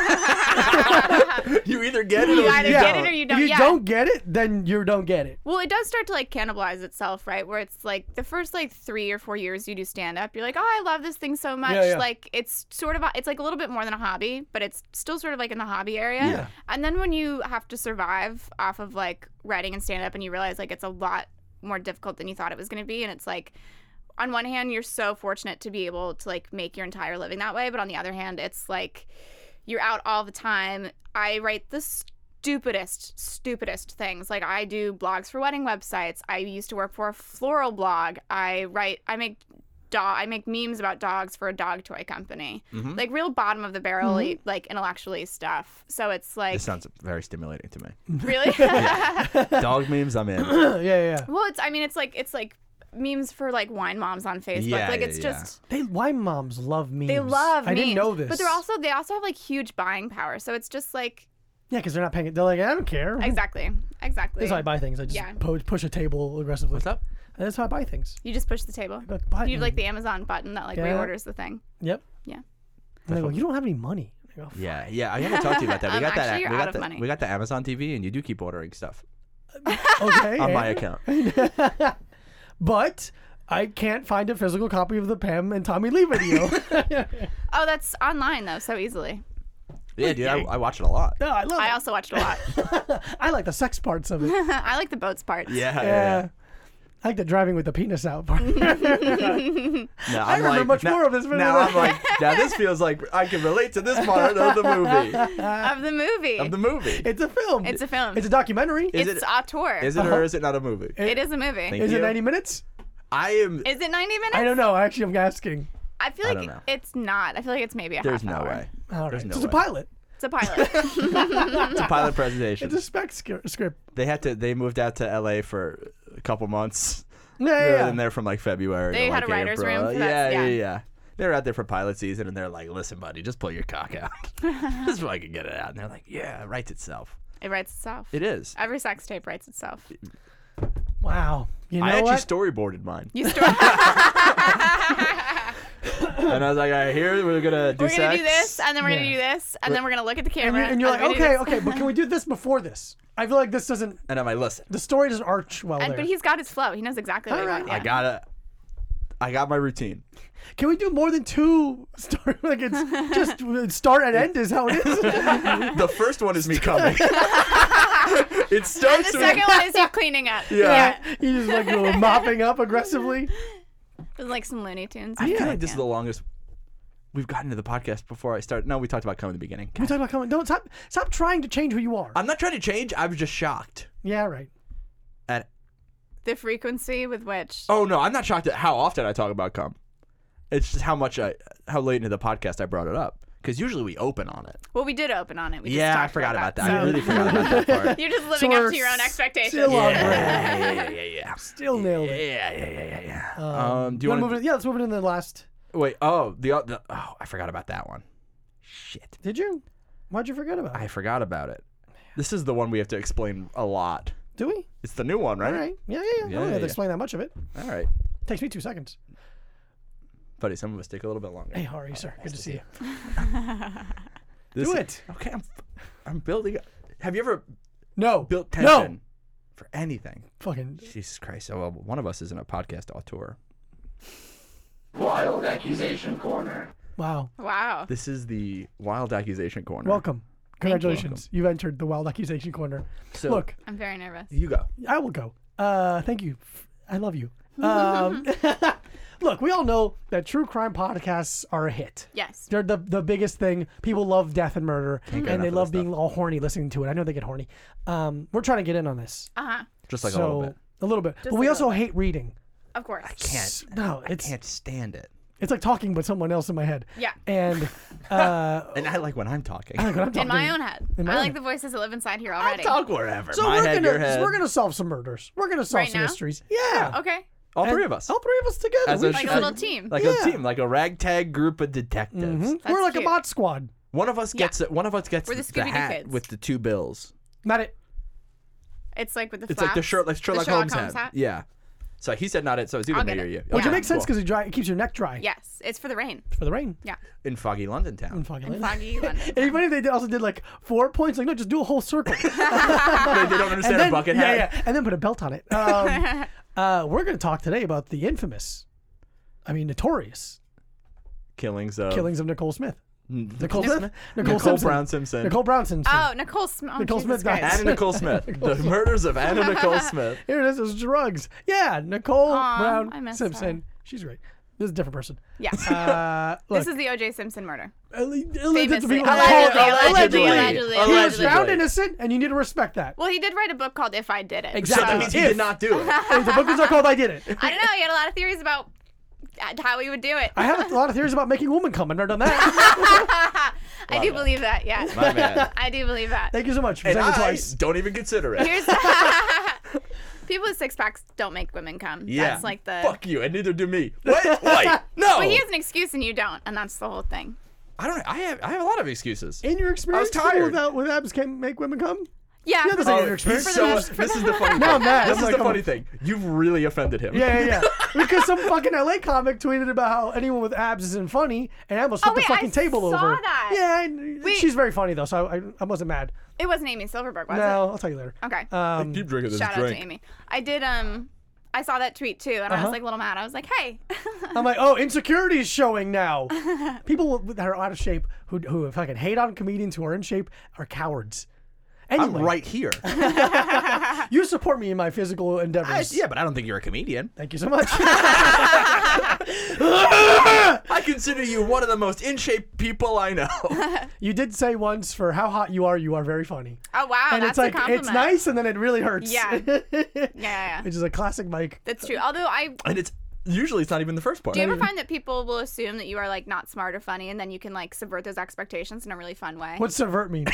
You either get it You or either you get don't. it or you don't. If you Yeah. don't get it, then you don't get it. Well, it does start to like cannibalize itself, right? Where it's like the first like 3 or 4 years you do stand up, you're like, oh, I love this thing so much. Yeah, yeah. Like it's sort of it's like a little bit more than a hobby, but it's still sort of like in the hobby area. Yeah. And then when you have to survive off of like writing and stand up, and you realize like it's a lot more difficult than you thought it was going to be, and it's like, on one hand, you're so fortunate to be able to like make your entire living that way, but on the other hand, it's like you're out all the time. I write the stupidest things. Like I do blogs for wedding websites. I used to work for a floral blog. I make I make memes about dogs for a dog toy company. Mm-hmm. Like real bottom of the barrel, like intellectually stuff. So it's like This sounds very stimulating to me. really. Dog memes, I'm in. yeah. Well, it's like memes for like wine moms on Facebook. Yeah, like yeah, it's yeah. just Why moms love memes. they love. I memes. didn't know this. But they also have like huge buying power. So it's just like Yeah, because they're not paying it. They're like, I don't care. exactly. That's how I buy things. I just Yeah. push a table aggressively. What's up? That's how I buy things. You just push the table. I go, buy it. You have like the Amazon button that like Yeah. reorders the thing. Yep. Yeah. And they go, you don't have any money. I go, Yeah, I gotta talk to you about that. We got that. Actually, you're we out got of the, money. we got the Amazon TV, and you do keep ordering stuff okay. on my account. But I can't find a physical copy of the Pam and Tommy Lee video. Oh, that's online though, so easily. Yeah, dude, I watch it a lot. No, I love I it. also watched a lot. I like the sex parts of it. I like the boats parts. Yeah. I like the driving with the penis out part. No, I remember much more of this video Now than I'm like, now this feels like I can relate to this part of the movie. Of the movie. Of the movie. It's a film. It's a film. It's a documentary. Is it's it- auteur. Is it or is it not a movie? It is a movie. Thank Is you. it 90 minutes? I am. Is it 90 minutes? I don't know. Actually, I'm asking. I feel I like don't know. it's not. I feel like it's maybe a There's half no hour. way. All There's right. no So it's a way. pilot. It's a pilot. It's a pilot presentation. It's a spec script. They moved out to LA for a couple months. Yeah, They yeah, were yeah. in there from like February. They to, had like, a writer's April. room for that, Yeah. They were out there for pilot season, and they're like, "Listen, buddy, just pull your cock out. Just so I can get it out." And they're like, "Yeah, it writes itself. It writes itself. It is." Every sex tape writes itself. Wow. You know I actually what? storyboarded mine, You store. and I was like, "All right, here we're gonna do We're sex." gonna do this, and then we're gonna Yeah. do this, and then we're gonna look at the and, camera. you're like, we're gonna do okay, this. okay, but can we do this before this? I feel like this doesn't. And I'm like, "Listen, The story doesn't arch well And, there. but he's got his flow. He knows exactly what he Alright. wants. I got my routine." Can we do more than two stories? Like it's just start and end is how it is. The first one is me coming. It And starts the with second one is you cleaning up. Yeah. You just like go mopping up aggressively. With like some Looney Tunes. I feel like this is the longest we've gotten to the podcast before I start. No, we talked about coming in the beginning. We talk about coming. Don't stop trying to change who you are. I'm not trying to change. I was just shocked Yeah, right. at. The frequency with which. Oh no, I'm not shocked at how often I talk about cum. It's just how late into the podcast I brought it up. Because usually we open on it. Well, we did open on it. We just Yeah, I talked forgot about that. so- I really forgot about that part. You're just living we're up to your own expectations. Still on brand. Yeah. Still nailed it. Yeah. Do you wanna want move it? Yeah, let's move it into the last. Wait? Oh, I forgot about that one. Shit, Did you? Why'd you forget about it? I forgot about it. This is the one we have to explain a lot. Do we? It's the new one, right? All right. Yeah. I don't have yeah. to explain that much of it. All right. Takes me 2 seconds. Buddy, some of us take a little bit longer. Hey, how are you, sir? Good to see you. This Do is- it. Okay, I'm building. Have you ever No. built No. tension for anything? Fucking. Jesus Christ! Oh, well, one of us isn't a podcast auteur. Wild Accusation Corner. Wow. Wow. This is the Wild Accusation Corner. Welcome. Congratulations. You've entered the Wild Accusation Corner. So, Look, I'm very nervous. you go. I will go. Thank you. I love you. Look, we all know that true crime podcasts are a hit. Yes. They're the biggest thing. People love death and murder, get and enough they of love this being all horny listening to it. I know they get horny. We're trying to get in on this. Just like so, a little bit. A little bit. But like we a also little hate reading. Of course. No, it's Can't stand it. it's like talking with someone else in my head. Yeah. And And I like when I'm talking. like when I'm talking, In my own head. In my I own like head. the voices that live inside here I'll already. talk wherever. so My we're head, gonna your head. we're gonna solve some murders. We're gonna solve Right some now? mysteries. Yeah. Okay. all And three of us. All three of us together. As We a Like should- a little team. Like Yeah. a team, like a ragtag group of detectives. Mhm. That's We're like cute. a bot squad. One of us gets it. One of us gets We're the the Scooby-Doo hat kids. with the two bills. Not it. It's like with the It's like the flaps. shirt, like Sherlock Sherlock Holmes Holmes hat. hat? Yeah. So he said not it. So it's either I'll me get or it. you. Which Yeah. it makes sense Cool. because it keeps your neck dry. Yes. It's for the rain. For the rain. Yeah. In foggy London town. And fucking In foggy London. And funny if they also did like 4 points. Like no, just do a whole circle. they don't understand and then, a bucket yeah, hat. yeah, and then put a belt on it. We're going to talk today about the notorious Killings of killings of Nicole Smith. Nicole Smith? Nicole Simpson. Brown Simpson. Nicole Brown Simpson. Oh, Nicole Smith. Oh, Nicole Jesus Smith died. Christ. Anna Nicole Smith. The murders of Anna Nicole Smith. Here it is. It's drugs. Yeah, Nicole Aw, Brown I miss Simpson. her. She's great. This is a different person. Yeah. Look, This is the O.J. Simpson murder. allegedly, Famously. people- Allegedly. He was Allegedly. found innocent, and you need to respect that. Well, he did write a book called If I Did It. Exactly. So that means he did not do it. The book is called "I Did It." I don't know. He had a lot of theories about Howie would do it. I have a lot of theories about making a woman come. I've never done that. I do believe that. Yeah. My man. I do believe that. Thank you so much for And saying it I twice. don't even consider it. Here's people with six packs don't make women come. Yeah. That's like the. Fuck you, and neither do me. What? Wait, no. But he has an excuse and you don't, and that's the whole thing. I don't. I have a lot of excuses. In your experience, I was tired. people with abs can make women come? Yeah. Yeah, that's in your experience. This is the funny. Now I'm mad. This I'm is like, the come funny on. thing. You've really offended him. Yeah. Because some fucking LA comic tweeted about how anyone with abs isn't funny, and I almost flipped wait, the fucking I table saw over. that. Yeah, and Wait. she's very funny though, so I wasn't mad. It wasn't Amy Silverberg, was No, I'll tell you later. it? Okay. Keep drinking this Shout out to drink. Amy. I did. I saw that tweet too, and I was like a little mad. I was like, hey. I'm like, oh, insecurity is showing now. People that are out of shape who fucking hate on comedians who are in shape are cowards. Anyway, I'm right here. you support me in my physical endeavors. Yeah, but I don't think you're a comedian. Thank you so much. I consider you one of the most in shape people I know. You did say once for how hot you are very funny. Oh wow, And that's it's like, a compliment. it's nice and then it really hurts. Yeah. Yeah. Which is a classic Mike. That's true. Although And it's not even the first part. do you ever find that people will assume that you are like not smart or funny, and then you can like subvert those expectations in a really fun way? What's subvert mean?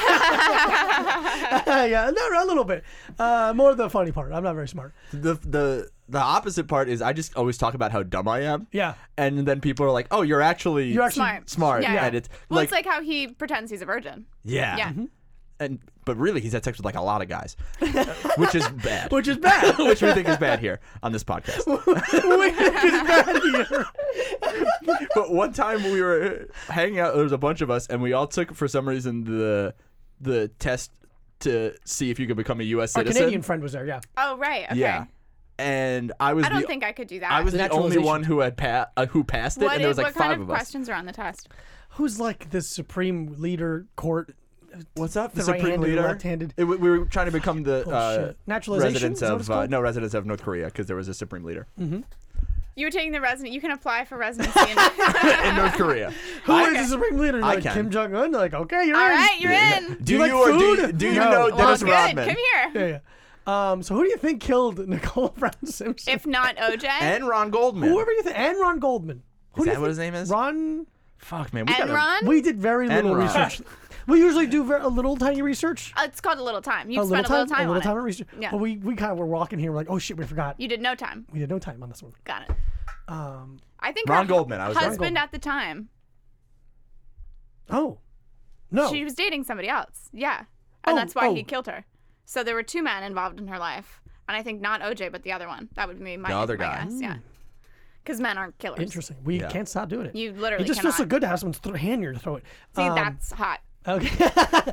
Yeah, no, a little bit. More the funny part. I'm not very smart. The opposite part is I just always talk about how dumb I am. Yeah. And then people are like, "Oh, you're actually smart." Yeah. And it's Well, it's like how he pretends he's a virgin. yeah. Yeah. But really, he's had sex with like a lot of guys, which is bad. Which is bad. Which we think is bad here on this podcast. Which is bad here. But one time we were hanging out, there was a bunch of us, and we all took for some reason the test to see if you could become a U.S. Our citizen. Canadian friend was there, yeah. Oh right. Okay. Yeah. And I was I don't think I could do that. I was the only Naturalization. one who had who passed it, What, and there was like what kind five of of us. questions are on the test? Who's like the supreme leader court? What's up? The The supreme right-handed, leader. left-handed. We were trying to become the Bullshit. Naturalization? residents Is that what it's of called? residents of North Korea because there was a supreme leader You were taking the resident. You can apply for residency. In... in North Korea. Who is the supreme leader? I Like can. Kim Jong Un? Like, okay, you're All in. right, you're in. Do like you or food? do you No. know Well, Dennis Good. Rodman Come here. Yeah. So who do you think killed Nicole Brown Simpson? If not OJ. and Ron Goldman? Whoever you think, and Ron Goldman. Who Is do you that what think? his name is? Ron. Fuck man, we gotta. Enron. We did very little Enron. research. We usually do a little tiny research. It's called a little time. You A spent little a little time a little on time it. of research. Yeah. But we kind of were walking here. We're like, oh shit, we forgot. You did no time. We had no time on this one. Got it. I think Ron her Goldman, I was right. husband at the time. Oh, no. She was dating somebody else. Yeah. And Oh, that's why oh. he killed her. So there were two men involved in her life. And I think not OJ, but the other one. That would be my, The other my guy. guess. Yeah. Because men aren't killers. Interesting. We Yeah. can't stop doing it. You literally It just cannot. feels so good to have someone's hand here to throw it. See, that's hot. Okay.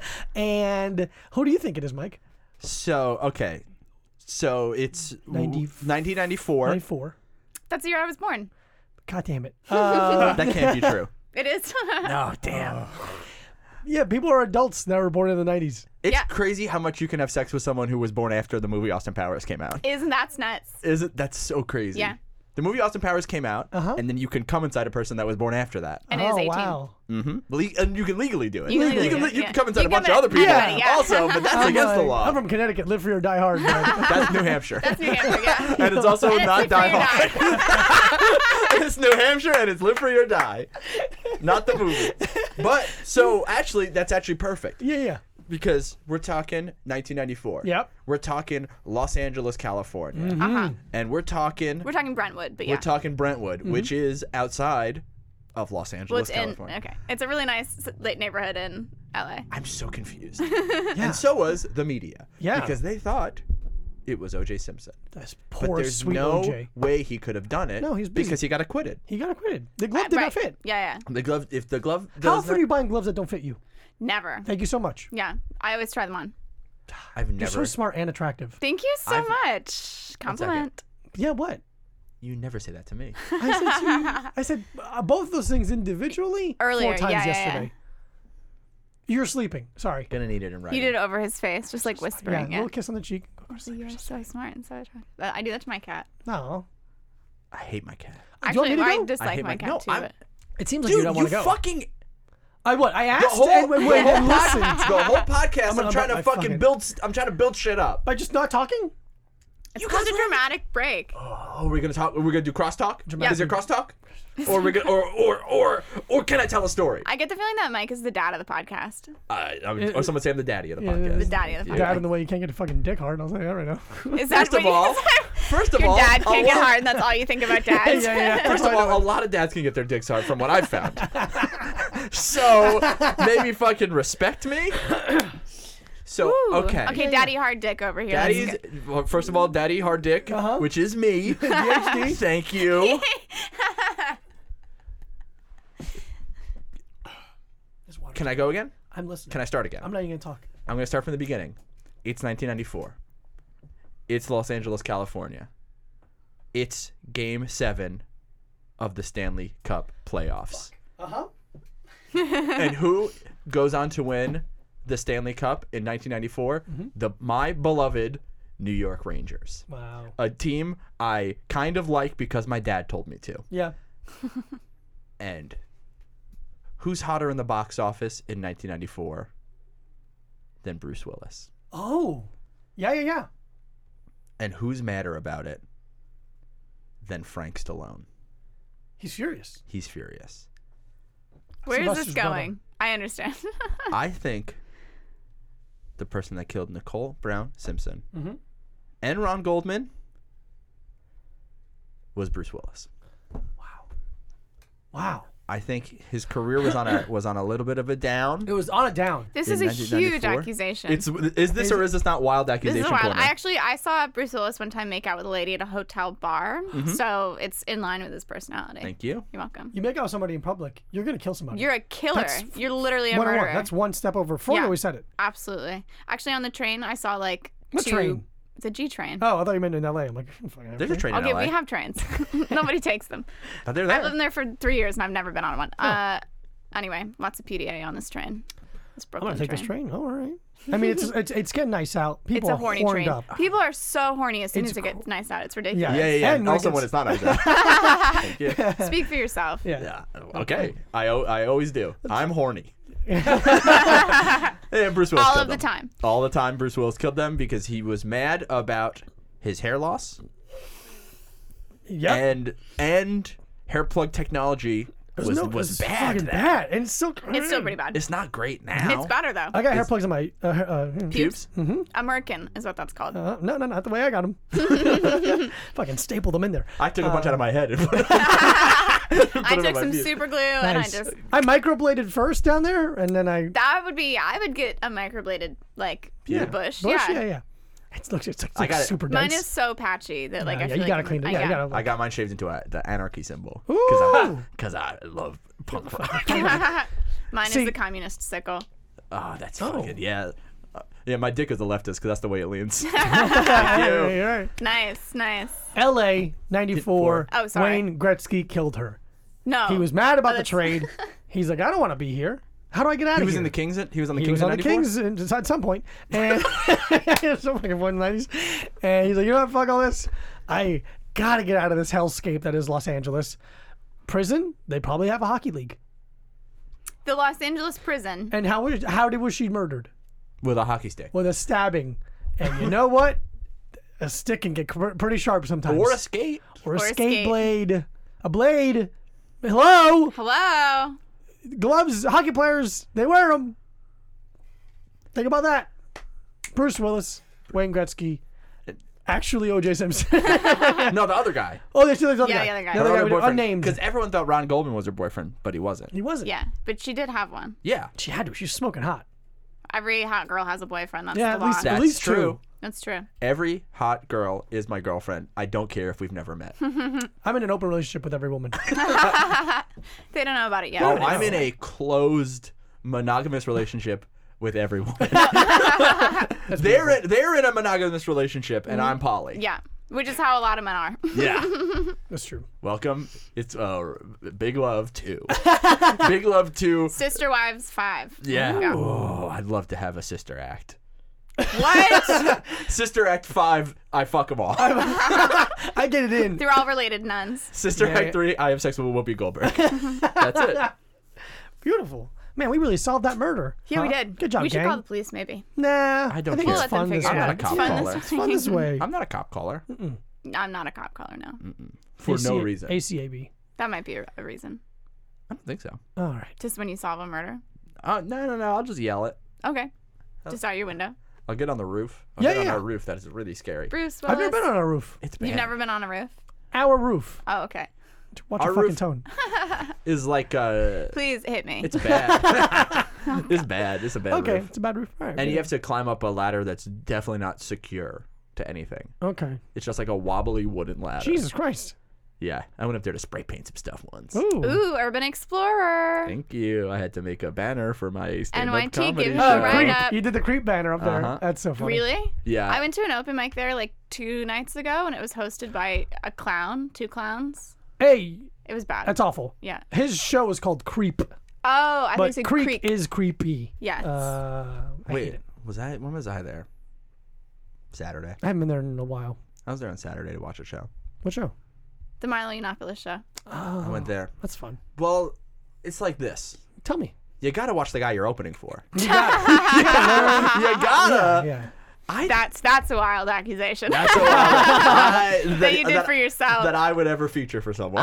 And who do you think it is, Mike? So okay, so it's 1994. 94. That's the year I was born. God damn it. That can't be true. It is. Oh, damn. Yeah, people are adults that were born in the 90s. It's Yeah. crazy how much you can have sex with someone who was born after the movie Austin Powers came out. Isn't that nuts? Isn't that's so crazy? Yeah. The movie Austin Powers came out, Uh-huh. and then you can come inside a person that was born after that. And it is 18. Wow. And you can legally do it. You can legally do it, you yeah. can come inside You a bunch can of other come people in- yeah. also, but that's against the law. I'm from Connecticut. Live free or die hard. man. That's New Hampshire. That's New Hampshire, yeah. And it's also And it's not Live Free Die or Hard. It's New Hampshire and it's Live Free or Die. Not the movie. But, so actually, that's actually perfect. Yeah. Because we're talking 1994. Yep. We're talking Los Angeles, California. Uh-huh. And we're talking We're talking Brentwood, but yeah. we're talking Brentwood, which is outside of Los Well, Angeles, it's in, California. okay. It's a really nice late neighborhood in LA. I'm so confused. And so was the media. Yeah. Because they thought it was O.J. Simpson. That's But poor, there's sweet no OJ. way he could have done it. No, he's busy. because he got acquitted. He got acquitted. The glove did Right. not fit. Yeah. The glove, if the glove How does often are you buying gloves that don't fit you? Never. Thank you so much. Yeah. I always try them on. I've You're never. so smart and attractive. Thank you so I've- much. Compliment. Yeah, what? You never say that to me. I said both those things individually Earlier, 4 times yeah, yeah, yesterday. You're sleeping. Sorry. Gonna need it in writing. You did it over his face, just like Yeah, whispering. a Yeah. little kiss on the cheek. You're so smart and so attractive. I do that to my cat. No. I hate my cat. Do you want Actually, me to I go? dislike hate my cat no, too. I'm- But It seems like Dude, you don't want you to go. fucking I asked the whole, and the listened. whole podcast. I'm I'm, gonna trying to my fucking fucking- build. I'm trying to build shit up. By just not talking? It's called a dramatic break. Oh, we're gonna talk. We're gonna do crosstalk. Dramatic. Is there crosstalk? Or we gonna, or can I tell a story? I get the feeling that Mike is the dad of the podcast. Or someone say I'm the daddy of the Yeah, podcast. The daddy of the podcast. Dad in the way you can't get a fucking dick hard. I'll say that right now. Is that First of what all, you Your dad can't get hard, and that's all you think about dads. Yeah. First of all, a lot of dads can get their dicks hard, from what I've found. So maybe fucking respect me. So Ooh. okay. Okay, daddy hard dick over here. Daddy's well, first of all, daddy hard dick, which is me. PhD. Thank you. Can I go again? I'm listening. Can I start again? I'm not even gonna talk. I'm going to start from the beginning. It's 1994. It's Los Angeles, California. It's Game 7 of the Stanley Cup playoffs. And who goes on to win the Stanley Cup in 1994? My beloved New York Rangers. Wow. A team I kind of like because my dad told me to. Yeah. And who's hotter in the box office in 1994 than Bruce Willis? Oh. Yeah. And who's madder about it than Frank Stallone? He's furious. He's furious. Where is this Sylvester's brother. going? I understand. I think the person that killed Nicole Brown Simpson and Ron Goldman was Bruce Willis. Wow. I think his career was on a little bit of a down. It was on a down. This In is a huge 1994? accusation. Is this or is this not wild This accusation is wild. corner? I saw Bruce Willis one time make out with a lady at a hotel bar, so it's in line with his personality. Thank you. You're welcome. You make out with somebody in public, you're gonna kill somebody. You're a killer. That's You're literally a 101. murderer. That's one step over. Freud Yeah. always said it. Absolutely. Actually, on the train, I saw like What two. train? The G train. Oh, I thought you meant in LA. I'm like, fucking There's a train in Okay, LA. we have trains. Nobody takes them. But they're I've there. lived there for 3 years and I've never been on one. Anyway, lots of PDA on this train. This I'm Brooklyn gonna take this train. All right. I mean, it's getting nice out. It's People a are horny horned train. up. People are so horny as soon It's as it gets nice out. It's ridiculous. Yeah. And Also like when it's- it's not nice out. Thank you. Speak for yourself. Yeah. Okay. I always do. I'm horny. And Bruce Willis All killed of the them. time. All the time Bruce Willis killed them because he was mad about his hair loss Yep. and hair plug technology was bad. Fucking then. bad. And it's still. It's still pretty bad. It's not great now. It's better though. I got hair plugs in my Pubes? American is what that's called. No, not the way I got them. Fucking stapled them in there. I took a bunch out of my head. And I took some pubes. super glue and I Nice. just I microbladed first down there, and then I I would get a microbladed like bush. Yeah. It looks I got it. super Mine nice. is so patchy that like Yeah, I feel you like gotta clean it. Yeah, you gotta. I got mine shaved into the anarchy symbol Ooh. because I love punk rock. Mine See- is the communist sickle. Oh, that's Oh. fucking yeah. Yeah, my dick is a leftist because that's the way it leans. Thank Hey, you. all right. Nice. L.A. 94. Oh, sorry. Wayne Gretzky killed her. No. He was mad about the that's- trade. He's like, I don't want to be here. How do I get out He of was here? in the Kings. He was on the He Kings was on in the 94? Kings at some point, and so fucking one '90s. And he's like, you know what? Fuck all this. I gotta get out of this hellscape that is Los Angeles. Prison. They probably have a hockey league. The Los Angeles prison. And was she murdered? With a hockey stick. With a stabbing. And you know what? A stick can get pretty sharp sometimes. Or a skate. Or a Or a skate skate. blade. A blade. Hello. Hello. Gloves. Hockey players. They wear them. Think about that. Bruce Willis. Wayne Gretzky. Actually, O.J. Simpson. No, the other guy. Oh, there's the other Yeah, guy. the other guy. The other Her guy other with unnamed. Because everyone thought Ron Goldman was her boyfriend, but he wasn't. He wasn't. Yeah, but she did have one. Yeah. She had to. She was smoking hot. Every hot girl has a boyfriend. That's Yeah, the at law. least That's at least true. That's true. Every hot girl is my girlfriend. I don't care if we've never met. I'm in an open relationship with every woman. They don't know about it yet. Oh, I'm in a closed monogamous relationship with everyone. They're in a monogamous relationship, and I'm poly. Yeah, which is how a lot of men are. Yeah. That's true. Welcome. It's Big Love 2. Big Love 2. Sister Wives 5. Yeah. Yeah. Oh, I'd love to have a sister act. What? Sister Act 5, I fuck them all. I get it in. They're all related nuns. Sister Yeah. Act 3, I have sex with Whoopi Goldberg. That's it. Beautiful. Man, we really solved that murder. Yeah, we Huh? did. Good job, We should gang. call the police, maybe. Nah, I don't think care. it's We'll let them fun this figure I'm it not way. a out. cop It's fun caller. this It's fun this way. I'm not a cop caller I'm not a cop caller, no. for no reason. ACAB. That might be a reason. I don't think so. All right. Just when you solve a murder. No. I'll just yell it. Okay. Just out your window. I'll get on the roof. I'll Yeah, get yeah. on a roof that is really scary. Bruce I've never Willis. been on a roof. It's bad. You've never been on a roof? Our roof. Oh, okay. Watch Our your fucking roof- tone. Is like Please hit me. it's bad. It's bad. It's a bad Okay, roof. it's a bad roof. All right. And you have to climb up a ladder that's definitely not secure to anything. Okay. It's just like a wobbly wooden ladder. Jesus Christ. Yeah, I went up there to spray paint some stuff once. Ooh. Ooh, Urban Explorer. Thank you. I had to make a banner for my stand-up NYT comedy gives show. you Oh, a Right creep. up. You did the creep banner up there. Uh-huh. That's so funny. Really? Yeah. I went to an open mic there like 2 nights ago, and it was hosted by a clown, 2 clowns. Hey, It was bad. that's awful. Yeah. His show is called Creep, Oh, I think but you said Creek creek. is creepy. Yes. I hate Wait, it. when was I there? Saturday. I haven't been there in a while. I was there on Saturday to watch a show. What show? The Milo Yiannopoulos show. Oh, I went there. that's fun. Well, it's like this. Tell me. You gotta watch the guy you're opening for. You You gotta. Yeah. That's a wild accusation That's a wild that you did for yourself. that I would ever feature for someone.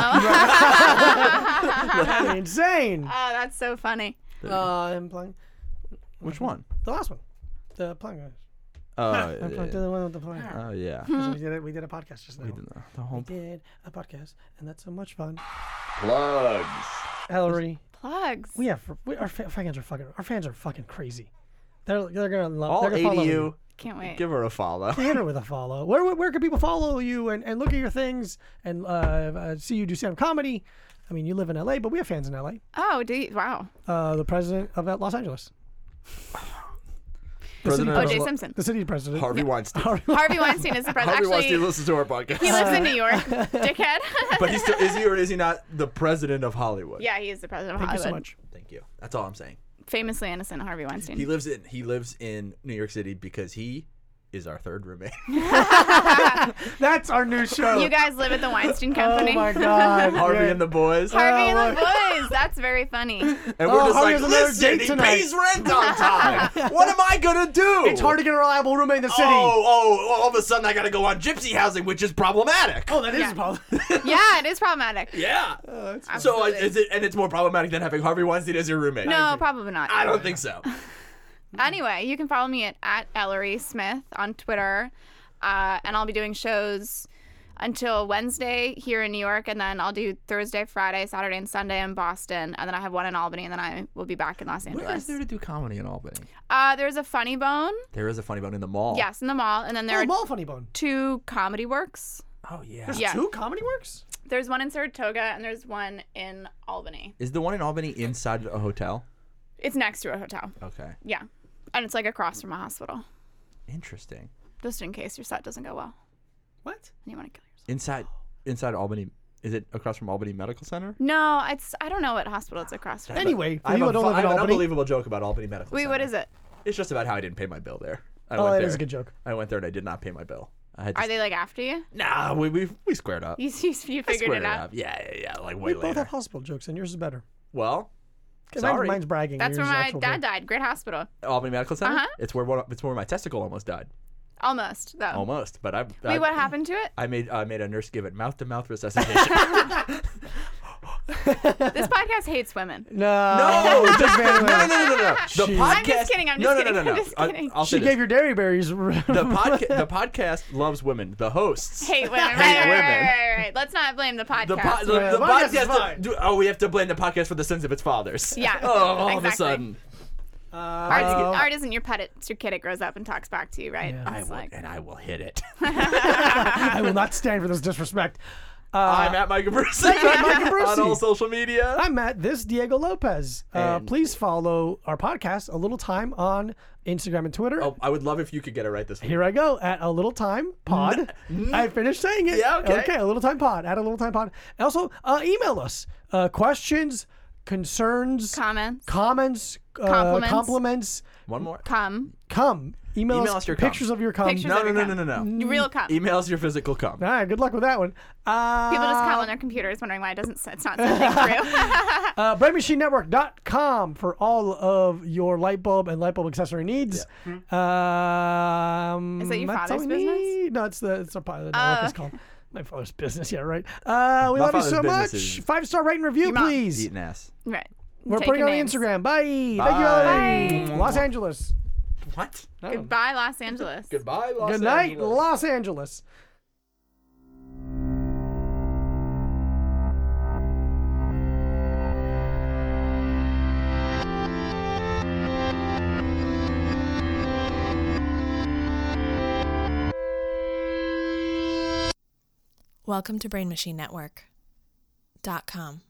That's insane. Oh, that's so funny. I'm playing Which one? the last one. The playing guys. Oh, I'm playing the one with the playing. oh yeah. We did a podcast just now. The whole We did a podcast, and that's so much fun. plugs. Ellery, Plugs. our fans are fucking crazy. They're gonna love. All they're gonna 80 follow of you. you, Can't wait. give her a follow. Hit her with a follow. Where can people follow you and look at your things and see you do stand-up comedy? I mean, you live in LA, but we have fans in LA. Oh, do you? Wow. The president of Los Angeles. President O.J. of Simpson. The city president. Harvey Weinstein. Harvey Weinstein is the president. Harvey Weinstein Actually, listens to our podcast. he lives in New York, dickhead. But he's still, is he or is he not the president of Hollywood? Yeah, he is the president of Thank you Hollywood. so much. Thank you. That's all I'm saying. Famously innocent Harvey Weinstein. He lives in New York City because he is our third roommate. That's our new show. You guys live at the Weinstein Oh Company. my God. Harvey Yeah. and the boys. Harvey Oh, and the boys. That's very funny. And we're Oh, just Harvey like, has another listen, date he tonight." pays rent on time. What am I gonna do? It's hard to get a reliable roommate in the city. all of a sudden I gotta go on gypsy housing, which is problematic. Oh, that is Yeah. a problem. Yeah, it is problematic. Yeah. So Absolutely. it's more problematic than having Harvey Weinstein as your roommate. No, probably not. I don't think so. Anyway, you can follow me at Ellery Smith on Twitter, and I'll be doing shows until Wednesday here in New York, and then I'll do Thursday, Friday, Saturday, and Sunday in Boston, and then I have one in Albany, and then I will be back in Los Where is Angeles. there to do comedy in Albany? There's a Funny Bone, There is a Funny Bone in the mall. yes, in the mall, and then there Oh, are Mall Funny Bone. 2 Comedy Works. Oh yeah. There's Yeah. 2 Comedy Works? There's one in Saratoga, and there's one in Albany. Is the one in Albany inside a hotel? It's next to a hotel. Okay. Yeah, and it's like across from a hospital, Interesting. just in case your set doesn't go well What? and you want to kill yourself. Inside Albany. Is it across from Albany Medical Center? No, I don't know what hospital it's across from. Anyway, I for have, you who don't live I in have an Albany. unbelievable joke about Albany Medical Wait, Center. what is it? It's just about how I didn't pay my bill there. I Oh, went that there. is a good joke. I went there and I did not pay my bill. I had Are they like after you? Nah, we squared up. You I figured squared it out. up. Yeah, like We way both later. have hospital jokes, and yours is better. Well, 'Cause sorry. Mine's bragging. That's where yours is my actual dad joke. died. Great hospital. Albany Medical Center. Uh-huh. It's where my testicle almost died. Almost though. Almost, but I. Wait, what happened to it? I made a nurse give it mouth-to-mouth resuscitation. This podcast hates women. No. no, just no. The Jeez. podcast. I'm just kidding, I'm no, just no, no, kidding, no, I'm no. just kidding. I'll She say gave this. your dairy berries. The podcast loves women. The hosts Hate women. Hate Right, women. right. Let's not blame the podcast. The Yeah, podcast. the podcast is fine. We have to blame the podcast for the sins of its fathers. Yeah, Oh, all of a exactly. sudden. Art isn't your pet. It's your kid. It grows up and talks back to you, right? Yeah. I It's will, like, and I will hit it. I will not stand for this disrespect. I'm at Micah Bruce. That's right, Micah Bruce. On all social media. I'm at this Diego Lopez. And- Please follow our podcast, A Little Time, on Instagram and Twitter. Oh, I would love if you could get it right this week. Here I go, at A Little Time Pod. I finished saying it. Yeah, okay. Okay, A Little Time Pod, at A Little Time Pod. And also, email us questions, concerns, comments. comments, Compliments. compliments. One more. Come. Come. Email us your cum. pictures of your cum. Pictures No, of your no, cum. no, no, no. Real cum. Email us your physical cum. All right, good luck with that one. People just come on their computers wondering why it's not sending through. BrainMachineNetwork.com for all of your light bulb and light bulb accessory needs. Is that your that's all father's we business? need. No, it's a part of the network. It's called my father's business. Yeah, right. We love you father's so business much. is- 5-star rate and review, Your mom. please. Eating ass. Right. We're Take putting it your on the names. Instagram. Bye. Thank Bye. you, Ellie. Bye. Los Angeles. What? No. Goodbye, Los Angeles. Goodbye, Los Good night, Angeles. Los Angeles. Welcome to BrainMachineNetwork.com.